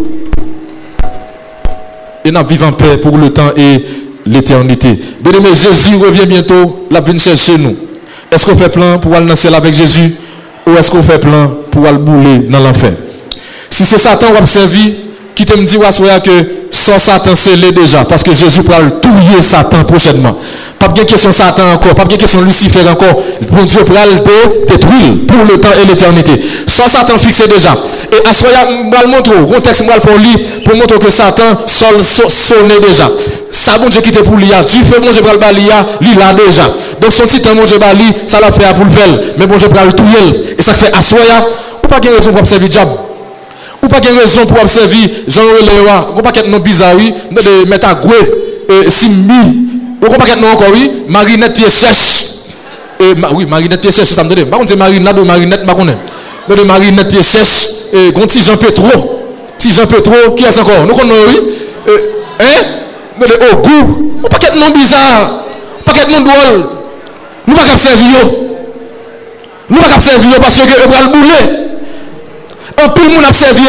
Et nous vivons en paix pour le temps et l'éternité. Bien-aimé, Jésus revient bientôt, la venir chercher nous. Est-ce qu'on fait plein pour aller dans le ciel avec Jésus ou est-ce qu'on fait plein pour aller bouler dans l'enfer? Si c'est Satan qui a servi, qui te me dit que sans Satan scellé déjà, parce que Jésus pourra touiller Satan prochainement. Pas bien question Satan encore, pas bien question Lucifer encore. Bon Dieu pourra le détruire pour le temps et l'éternité. Sans Satan fixé déjà. Et à ce moment-là, je vais le montrer. Un texte, je vais le lire pour montrer que Satan sonne déjà. Ça, bon Dieu qui était pour l'IA. Du feu, bon Dieu pour le balia, l'IA déjà. Donc, son titre, bon Dieu bali, ça l'a fait pour le faire. Mais bon Dieu pour le touiller. Et ça fait à ce moment-là, ou pas qu'il y ait raison pour observer le diable. Ou pas qu'il y ait raison pour observer Jean-Léwa. Ou pas qu'il y ait non bizarre, de mettre à goué, Simbi. Ou pas qu'il y ait non encore, oui, Marinette pied sèche. Oui, Marinette pied sèche, ça me donne. Par contre, c'est Marinade ou Marinette, je connais. Mais de Marinette pied sèche, et Gonti Jean Petro. Si Jean Petro, qui est encore? Nous connaissons, oui. Hein? Mais au goût. Ou pas qu'il y ait non bizarre. Pas qu'il y ait non drôle. Nous ne pouvons pas servir. Nous ne pouvons pas servir parce que nous allons bouler. En plus, nous avons servi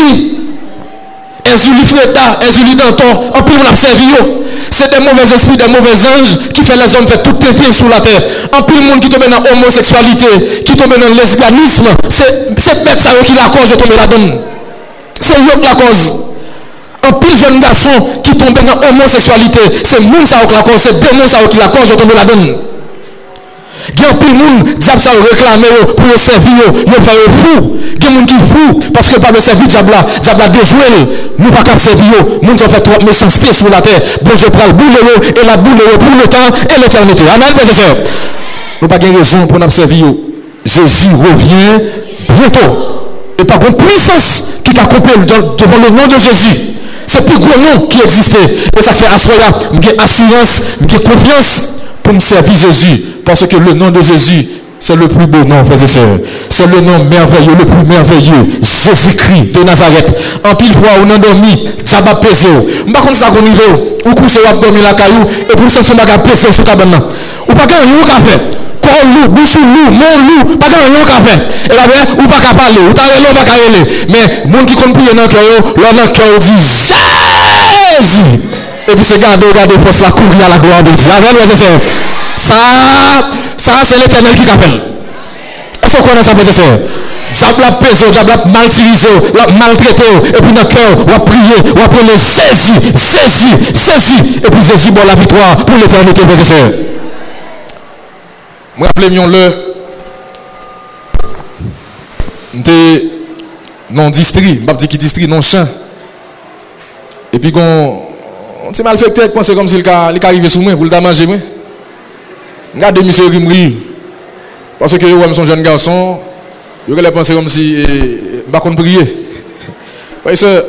Ezuli Freda, Ezuli Danton. En plus, nous avons servi. C'est des mauvais esprits, des mauvais anges qui font les hommes faire tout têter sur la terre. En plus, le monde qui tombe dans l'homosexualité, qui tombe dans le lesbianisme, c'est bête ça qui la cause de tomber là-dedans. C'est eux qui la cause. En plus, jeune garçon qui tombe dans l'homosexualité, c'est le monde qui la cause, c'est des démons qui la cause de tomber là-dedans. Il y a plus de monde qui a réclamé pour le servir, il fait fou. Il y a des gens qui fou parce que pas le servir diable a déjoué. Nous ne pouvons pas servir, nous avons fait trop méchanceté sur la terre. Bon Dieu prend le boule et la boule pour le temps et l'éternité. Amen, frères et sœurs. Nous n'avons pas de raison pour nous servir. Jésus revient bientôt. Et par contre, puissance qui t'accompagne devant le nom de Jésus. C'est le plus gros nom qui existait. Et ça fait assoya, j'ai assurance, j'ai confiance pour me servir Jésus. Parce que le nom de Jésus, c'est le plus beau nom, frères et sœurs. C'est le nom merveilleux, le plus merveilleux. Jésus-Christ de Nazareth. En pile fois, on a dormi, diable a pesé. Je ne sais pas ça qu'on y va. Ou coucher, ou dormir la caillou, et pour ça, on va pesé sur le cabane. Ou pas gagner un café. Corps loup, bouche loup, mon loup, pas gagner un café. Et là, ou pas qu'à parler, ou t'as l'air, ou pas qu'à aller. Mais, mon qui compte prier dans le cœur, l'homme dans le cœur dit Jésus. Et puis, c'est garder force la courir à la gloire de Dieu. Amen, frères et sœurs. Ça c'est l'Éternel qui a fait. Est-ce qu'on connaît ça, frères et sœurs? Diable a pesé, diable a malutilisé, maltraité, et puis dans le cœur, on va prier, on va appeler Jésus. Et puis Jésus bon la victoire pour l'éternité, frères et sœurs. Moi, appelez-moi le. Non district, je ne dis pas district, non champ. Et puis, on s'est malfecté, c'est comme si il arrivait sous moi, pour le manger. Regardez, monsieur Rimri. Parce que vous son jeune garçon, vous allez penser comme si je ne peux pas prier. Parce que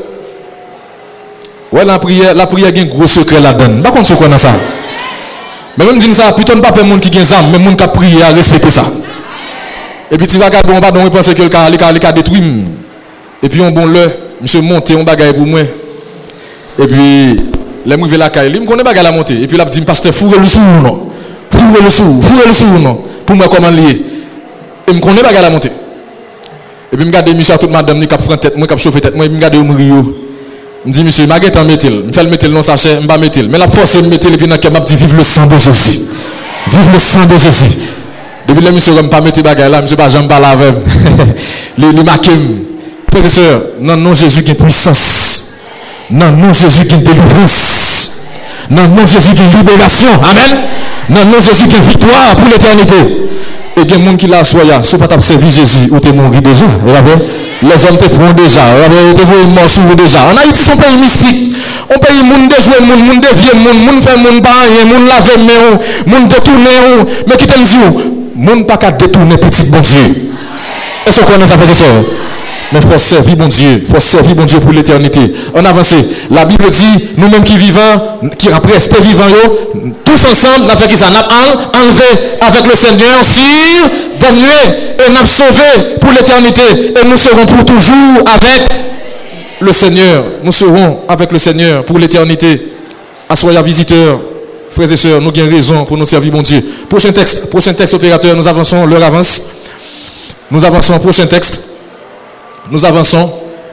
la prière a un gros secret là-dedans. Je ne sais pas ce qu'on a ça. Mais même dire ça, plutôt ne pas faire monde qui a des âmes, mais monde qui a prié à respecter ça. Et puis tu vas regarder, on va donc penser que le cas détruit. Et puis on bon le, monsieur monte, on bagaille pour moi. Et puis, les mouvilles la caille, il me connaît bagaille la montée. Et puis là, il dit, pasteur, fourrez le sou non. Fourrez le sou non. Pour moi, comment lier. Et me connaît bagaille la montée. Et puis, je regarde monsieur, toute madame, qui a pris tête, moi, qui a chauffé tête, moi, je regarde au Rio. Je me dis, monsieur, je vais mettre il. Je vais le mettre dans sachet, je vais mettre. Mais la force, c'est de mettre, et puis, je dis, vive le sang de Jésus. Vive le sang de Jésus. Depuis le monsieur, je ne vais pas mettre bagaille là, monsieur, je ne vais pas parler avec. Les maquem. Frères et sœurs, non, Jésus qui est puissance. Non, Jésus qui est délivrance. Non, Jésus qui est libération. Amen. Non, Jésus qui est victoire pour l'éternité. Et il y a des gens qui l'ont soya. Si tu n'as pas servi Jésus, ou tu es mort déjà. Les hommes te prennent déjà. Tu es mort sur déjà. En Haïti, c'est un pays mystique. On paye les gens de jouer, les gens de vieux, les gens de faire, les gens de barrer, les gens de laver, les gens de détourner. Mais qui t'aime dire, les gens ne peuvent pas détourner petit bon Dieu. Est-ce qu'on connaît ça, frères et sœurs? Mais il faut servir bon Dieu. Il faut servir bon Dieu pour l'éternité. On avance. La Bible dit, nous-mêmes qui vivons, qui après restés vivants, tous ensemble, nous avons fait ça. Nous avons enlevé avec le Seigneur sur des nuées et nous avons sauvé pour l'éternité. Et nous serons pour toujours avec le Seigneur. Nous serons avec le Seigneur pour l'éternité. Assoyez visiteurs, frères et sœurs, nous avons raison pour nous servir bon Dieu. Prochain texte opérateur, nous avançons, l'heure avance. Nous avançons, prochain texte. Nous avançons.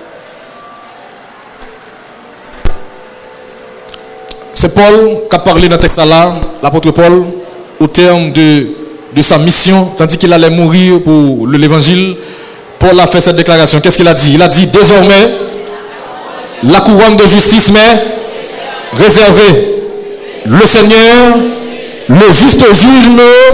C'est Paul qui a parlé dans le texte là, l'apôtre Paul, au terme de sa mission, tandis qu'il allait mourir pour l'évangile. Paul a fait cette déclaration. Qu'est-ce qu'il a dit? Il a dit, désormais, la couronne de justice m'est réservée. Le Seigneur, le juste juge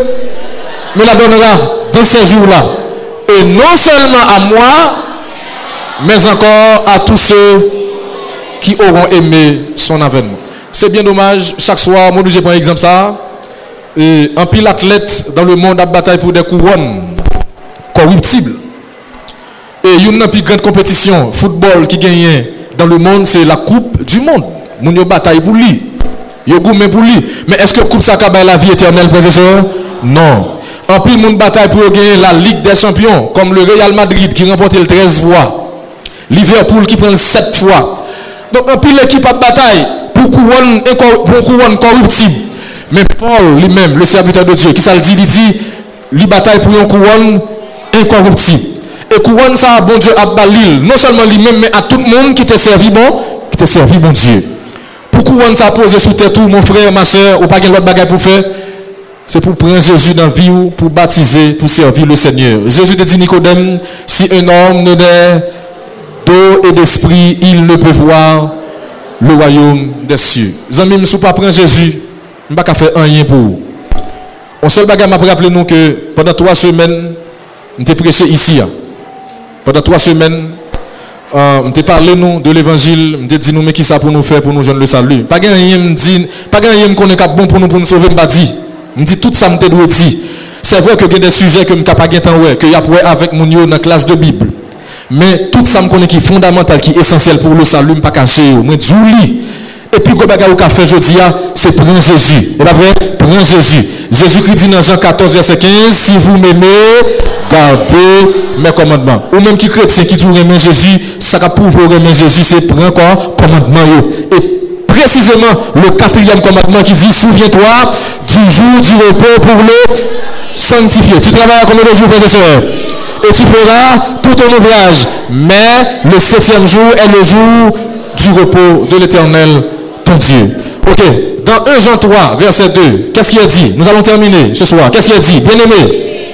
me la donnera dans ces jours-là. Et non seulement à moi, mais encore à tous ceux qui auront aimé son avènement. C'est bien dommage, chaque soir, moi je prends un exemple ça. Et un pile athlète dans le monde a bataille pour des couronnes corruptibles. Et une des plus grandes compétitions football qui gagne dans le monde, c'est la Coupe du Monde. Nous avons bataille pour lui. Yo goumé pour lui. Mais est-ce que coupe ça ka la vie éternelle, frères et sœurs? Non. En plus, monde bataille pour gagner la Ligue des Champions, comme le Real Madrid qui remporte le 13 fois. Liverpool qui prend le 7 fois. Donc, en plus, l'équipe a bataille pour couronne corruptible. Mais Paul lui-même, le serviteur de Dieu, qui ça le dit, il bataille pour une couronne incorruptible. Et couronne ça, bon Dieu a balil, non seulement lui-même, mais à tout le monde qui t'a servi bon Dieu. Pour couronne ça posé sous tête tout, mon frère, ma soeur, ou pas quel autre bagage pour faire. C'est pour prendre Jésus dans la vie ou pour baptiser, pour servir le Seigneur. Jésus te dit Nicodème, si un homme ne naît d'eau et d'esprit, il ne peut voir le royaume des cieux. Zami, je ne pas prendre Jésus, je ne vais pas faire rien pour vous. Un seul bagage m'a rappelé nous que pendant 3 semaines, je t'ai prêché ici. Pendant 3 semaines, je t'ai parlé nous de l'évangile, je t'ai dit nous mais qui ça pour nous faire pour nous joindre le salut. Pas rien me dit, pas rien me connaît cap bon pour nous sauver, me dit. Je dis tout ça, je dois dire. C'est vrai que il y a des sujets que je ne peux pas dire que il y a avec mon dans la classe de Bible. Mais tout ça, je connais qui est fondamental, qui est essentiel pour le salut, je ne peux pas cacher. Je dis, et puis, ce que je fais aujourd'hui, c'est prendre Jésus. C'est pas vrai? Prendre Jésus. Jésus-Christ dit dans Jean 14, verset 15, si vous m'aimez, gardez mes commandements. Ou même qui chrétien qui dit aimer Jésus, ça va pouvoir aimer Jésus, c'est prendre quoi? Commandement. Et précisément, le 4e commandement qui dit, souviens-toi du jour du repos pour le sanctifier. Tu travailles combien de jours, frères et sœurs? Et tu feras tout ton ouvrage. Mais le 7e jour est le jour du repos de l'Éternel, ton Dieu. Ok. Dans 1 Jean 3, verset 2, qu'est-ce qu'il a dit? Nous allons terminer ce soir. Qu'est-ce qu'il a dit? Bien-aimé,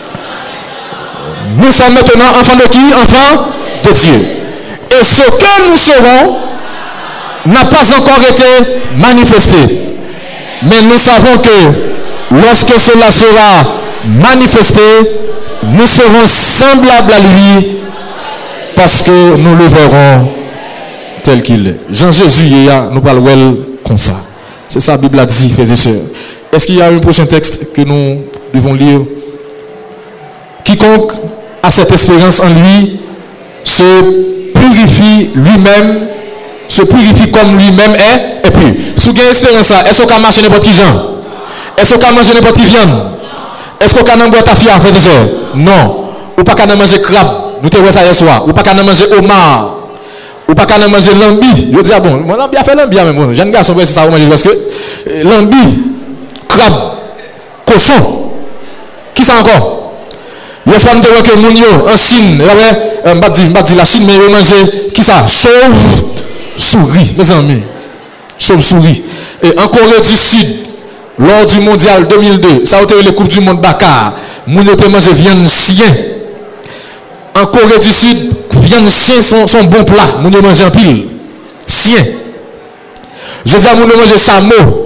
nous sommes maintenant enfants de qui? Enfants de Dieu. Et ce que nous serons n'a pas encore été manifesté. Mais nous savons que lorsque cela sera manifesté, nous serons semblables à lui parce que nous le verrons tel qu'il est. Jean-Jésus, nous parlons comme ça. C'est ça la Bible a dit, frères et sœurs. Est-ce qu'il y a un prochain texte que nous devons lire? Quiconque a cette espérance en lui se purifie lui-même, se purifie comme lui-même est, et puis, si vous avez espérance, est-ce qu'on peut marcher n'importe qui gens? Est-ce qu'on peut manger n'importe qui viande? Est-ce qu'on peut boire ta fille, frères et sœurs? Non. Ou pas qu'on manger crabe, nous te voyons ça hier soir. Ou pas qu'on manger homard. Ou pas qu'on manger lambi. Je dis, ah bon, lambi a fait lambi, même bon. Jeune garçon, c'est ça, parce que lambi, crabe, cochon. Qui ça encore? Il faut que que Mounio, en Chine, je la Chine, mais il manger, qui ça? Chauve-souris, mes amis. Chauve-souris. Et en Corée du Sud, lors du mondial 2002, ça a été les Coupes du Monde Bakar. Mounio te manger viande chien. En Corée du Sud, viande chien sont bons plats. Mounio mange en pile. Chien. Je dis à Mounio manger chameau.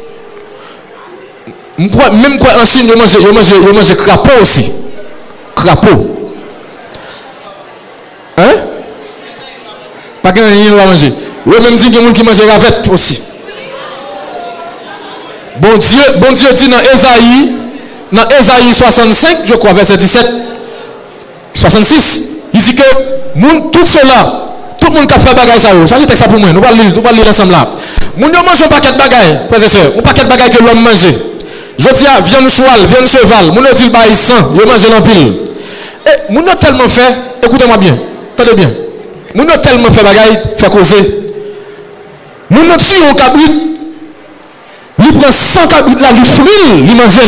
Même quoi en Chine, je mange crapaud aussi. Crapaud. Hein? Pas qu'il y a à manger. Ou même dit qu'il y a des gens qui mangent ravette aussi. Bon Dieu dit dans Ésaïe 65, je crois, verset 17, 66, il Il dit que tout cela, tout le monde qui a fait bagaille ça, ça c'est ça pour moi. Nous allons lire ensemble là. Moun yo mange un paquet de bagaille, frères et sœurs, un paquet de bagaille que l'homme mange. Je dis à viande cheval, viande cheval, moun yo dit bail sang, yo mange en pile. Et moun yo tellement fait, écoutez-moi bien, attendez bien. Moun yo tellement fait bagaille, fait causer. Moun yo tue un cabrit, il prend 100 cabrit là, il frille, il mange.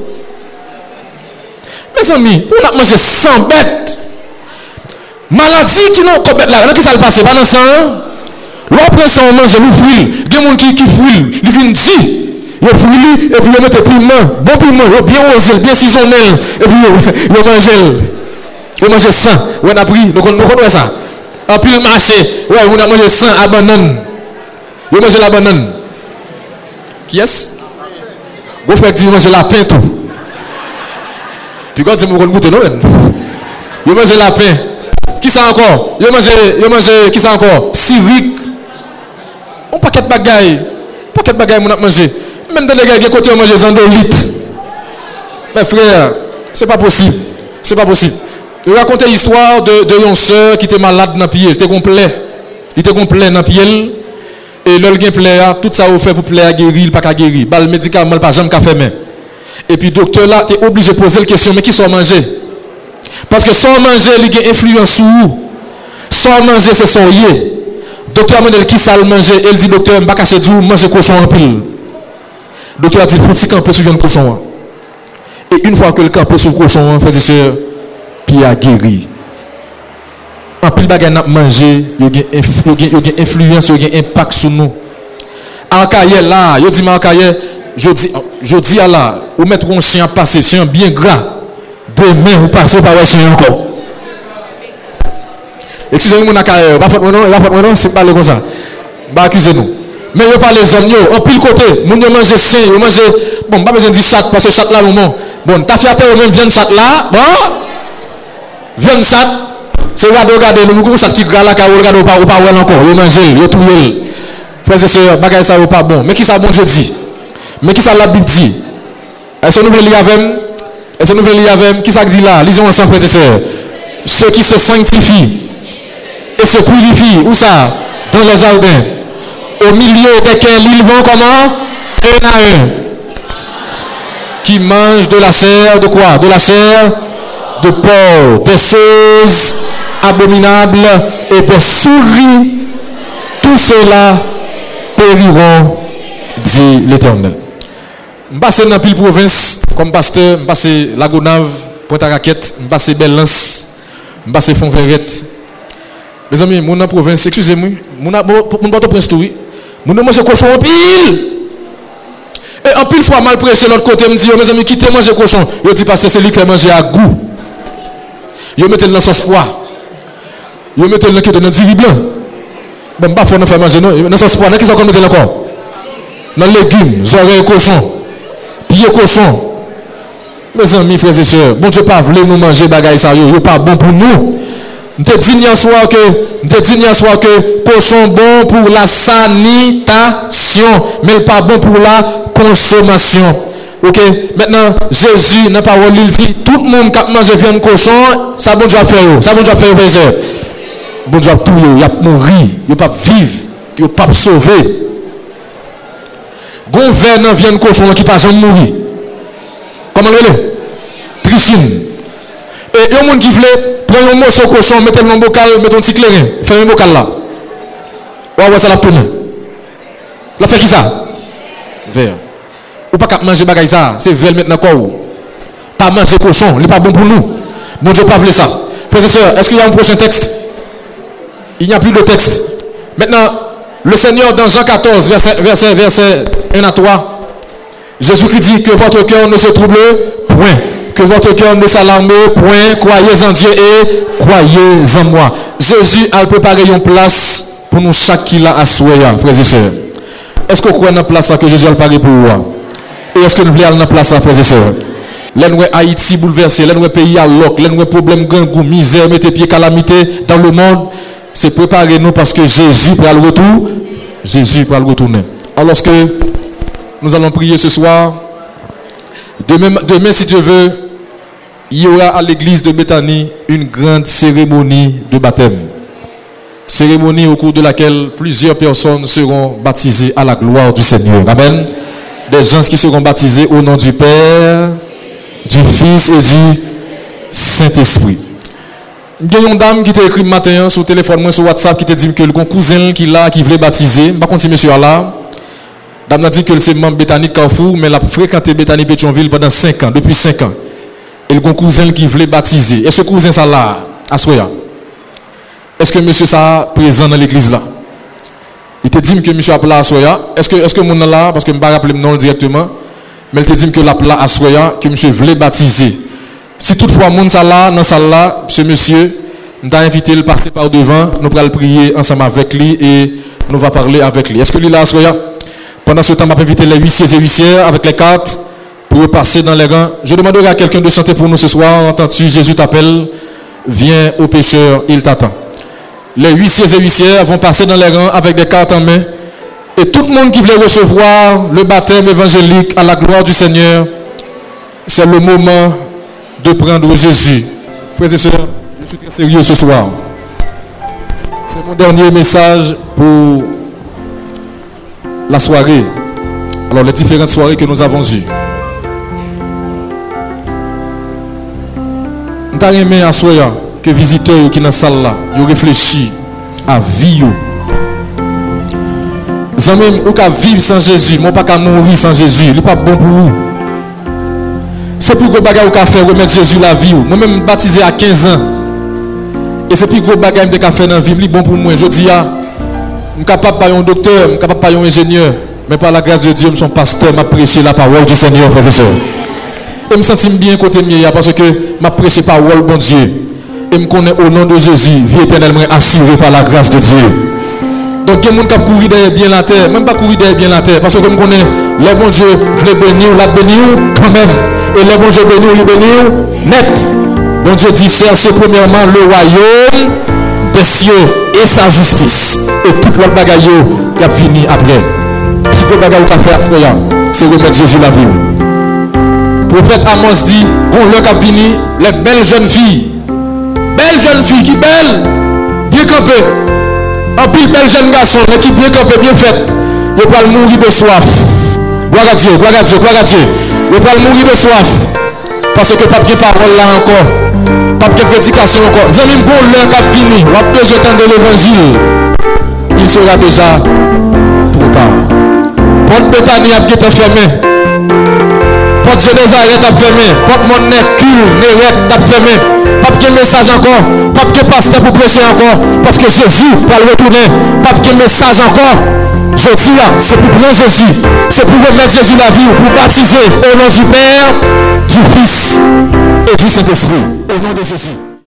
Mes amis, on a mangé 100 bêtes. Maladie qui n'ont pas bête là, qui ça le passe, pas dans 100 ans. L'autre ça on mange, nous frille. Il y a des gens qui frille, ils viennent dire. Ils frillent et puis ils mettent piment, bon piment, bien osé, bien saisonné, et puis ils mangent. Ils mangent 100. On a pris, nous connaissons ça. En plus le marché, ouais, on a mangé 100 à banane. Ils mangent la banane. Qui est-ce? Vous faites dire manger la pain tout. Puis quand tu me goûter non. Ils mangent la pain. Qui ça encore? Ils mangent qui ça encore? Civique. On paquet de bagaille. Paquet de bagaille, on a mangé. Même dans les gars qui côté on mange zandolite. Mes frères, c'est pas possible. C'est pas possible. Je raconte l'histoire de une soeur qui était malade dans le pied. Il était complet. Il était complet dans le pied. Et le gain plaît, tout ça vous fait pour plaire à guérir, il pas qu'à guérir. Bah, le médicament, pas jamais qu'à faire main. Et puis, le docteur là, tu es obligé de poser la question, mais qui sont mangé? Parce que sans manger, il y a une influence sur vous. Sans manger, c'est son yé. Docteur a dit qui ça le manger? Il dit, docteur, je ne vais pas cacher du manger cochon en pile. Docteur a dit, il faut qu'il campe sur le cochon. Et une fois que le campe sur le cochon, frères et sœurs, puis il a guéri. En pile bagay n'a manger, il y a influence, il y a impact sur nous. En cahier là, je dis en cahier, je dis à là, vous mettez un chien passé, chien bien gras. Demain vous passez par un chien encore. Excusez-moi mon cahier, pas non, c'est pas comme ça. Bah accusez-nous. Mais yo pas les hommes yo, en pile côté, moun yo manger chien, yo manger bon, pas besoin de dire chat parce que chat là moment. Bon, t'as fait à même viande chat là, bon. Viande chat. C'est regarder nous comme ça petit gras là car regarder pas encore yo manger yo touyer frères et sœurs bagay ça pas bon mais qui ça bon Dieu dit mais qui ça la Bible dit est-ce que nous voulons lire avec qui ça dit là lisons ensemble frères et sœurs ceux qui se sanctifient et se purifient où ça dans les jardins au milieu desquels ils vont comment un à un qui mangent de la chair de quoi de la chair de porc des choses abominables et des souris, tout cela périront, dit l'Éternel. Je passe dans pile province comme pasteur, je passe la Gonave, Pointe-à-Raquette, je passe Belle-Lance, je passe Fonferrette. Mes amis, mon province, excusez-moi, mon Port-au-Prince, mon mange cochon en pile. Et en pile fois mal prêché l'autre côté, me dit, mes amis, quittez manger cochon. Je dis parce que c'est lui qui fait manger à goût. Yo mettez dans sauce pois. Yo mettez dans qui dans du riz blanc. Bon pas faut nous faire manger non, dans sauce pois, qui ça qu'on mettre encore? Dans légumes, oreilles cochon, pieds cochon. Mes amis, frères et sœurs, bon Dieu pas voulait nous manger bagaille ça yo pas bon pour nous. Nous te dit hier soir que cochon bon pour la sanitation, mais pas bon pour la consommation. Ok, maintenant Jésus, dans la parole, il dit tout le monde qui mange viande cochon, ça bon Dieu faire, ça bon Dieu faire, frères et sœurs. Bon Dieu tout, il a mourir, il pas vivre, il pas sauver. Gon verre dans viande cochon qui pas jamais mourir. Comment le dit? Trichine. Et il y a un monde qui voulait prendre un morceau de cochon, mettre dans un bocal, mettre un petit clairin, faire un bocal là. Ouais, ça la tourne. La fait qui ça? Verre. Ou pas manger bagaille ça, c'est vel maintenant quoi? Pas manger cochon, il n'est pas bon pour nous. Bon Dieu pas voulu ça. Frères et sœurs, est-ce qu'il y a un prochain texte? Il n'y a plus de texte. Maintenant, le Seigneur dans Jean 14, verset 1 à 3, Jésus-Christ dit que votre cœur ne se trouble point. Que votre cœur ne s'alarme point. Croyez en Dieu et croyez en moi. Jésus a préparé une place pour nous chaque qui l'a assoyé, frères et sœurs. Est-ce que vous croyez dans la place que Jésus a préparé pour vous? Et est-ce que nous voulons aller dans la place, frères et sœurs? Là, nous Haïti bouleversé, là, nous pays à l'oc, là, nous problème, gangou, misère, mettez pied, calamité dans le monde. C'est préparer nous parce que Jésus va le retour. Jésus va le retourner. Alors que nous allons prier ce soir, demain si Dieu veut, il y aura à l'église de Béthanie une grande cérémonie de baptême. Cérémonie au cours de laquelle plusieurs personnes seront baptisées à la gloire du Seigneur. Amen. Des gens qui seront baptisés au nom du Père, du Fils et du Saint-Esprit. Il y a une dame qui t'a écrit matin sur le téléphone, moi sur WhatsApp, qui t'a dit que le cousin qui voulait baptiser, par contre, si monsieur là, dame a dit que c'est membre Béthanie de Carrefour, mais elle a fréquenté Béthanie Pétionville pendant 5 ans, depuis 5 ans. Et le cousin qui voulait baptiser. Et ce cousin ça là, à Soya. Est-ce que monsieur ça présent dans l'église là? Il te dit que monsieur a plat à Soya. Est-ce que mon là, parce que je ne me rappelle pas le nom directement, mais il te dit que la plat à Soya, que monsieur voulait baptiser. Si toutefois mon ça là, dans salle là, ce monsieur, nous t'a invité à le passer par devant, nous allons prier ensemble avec lui et nous allons parler avec lui. Est-ce que lui là à Soya? Pendant ce temps, je vais inviter les huissiers et huissières avec les cartes pour passer dans les rangs. Je demanderai à quelqu'un de chanter pour nous ce soir. Entends-tu, Jésus t'appelle, viens au pécheur, il t'attend. Les huissiers et huissières vont passer dans les rangs avec des cartes en main. Et tout le monde qui voulait recevoir le baptême évangélique à la gloire du Seigneur, c'est le moment de prendre Jésus. Frères et sœurs, je suis très sérieux ce soir. C'est mon dernier message pour la soirée. Alors, les différentes soirées que nous avons eues. Nous avons aimé à Soya que les visiteurs qui sont dans la salle là, ils réfléchissent à vie. Ils ont qu'à vivre sans Jésus, mais pas qu'à mourir sans Jésus. Il n'est pas bon pour vous. C'est plus gros bagage qu'à faire remettre Jésus la vie. Moi-même, baptisé à 15 ans. Et c'est plus gros bagage que faire dans la vie. Il est bon pour moi. Je dis, je suis capable de pas un docteur, je suis capable de pas un ingénieur. Mais par la grâce de Dieu, je suis pasteur, je prêche la parole du Seigneur, frères et sœurs. Et je me sens bien côté mien parce que je prêche la parole de Dieu. Et je connais au nom de Jésus, vie éternellement assurée par la grâce de Dieu. Donc, il y a des gens qui courent derrière bien la terre, même pas courir derrière bien la terre, parce que je connais, les bons Dieu voulaient bénir, la bénir quand même. Et les bons Dieu bénir, les bénir net. Bon Dieu dit, cherchez premièrement le royaume des cieux et sa justice. Et tout le bagaille, il a fini après. Qui peut bagaille qu'a fait à ce moment, c'est remettre Jésus la vie. Le prophète Amos dit, bon, le cap fini, les belles jeunes filles qui belles, bien campées. En pile belle jeune garçon, mais qui bien campé, bien fait, il va mourir de soif. Gloire à Dieu, gloire à Dieu, gloire à Dieu. Il va mourir de soif. Parce que pas de parole là encore. Pas de prédication encore. Vous avez une bonne l'heure qui a fini. Vous avez besoin de l'évangile. Il sera déjà trop tard. Porte Béthanie a été fermée. Porte Génézareth a fermé. Porte Monnécule, Nérette a fermé. Pas de message encore. Pas de pasteur pour prêcher encore. Parce que Jésus va le retourner. Pas de message encore. Je dis là, c'est pour prendre Jésus. C'est pour remettre Jésus la vie. Pour baptiser au nom du Père, du Fils et du Saint-Esprit. Au nom de Jésus.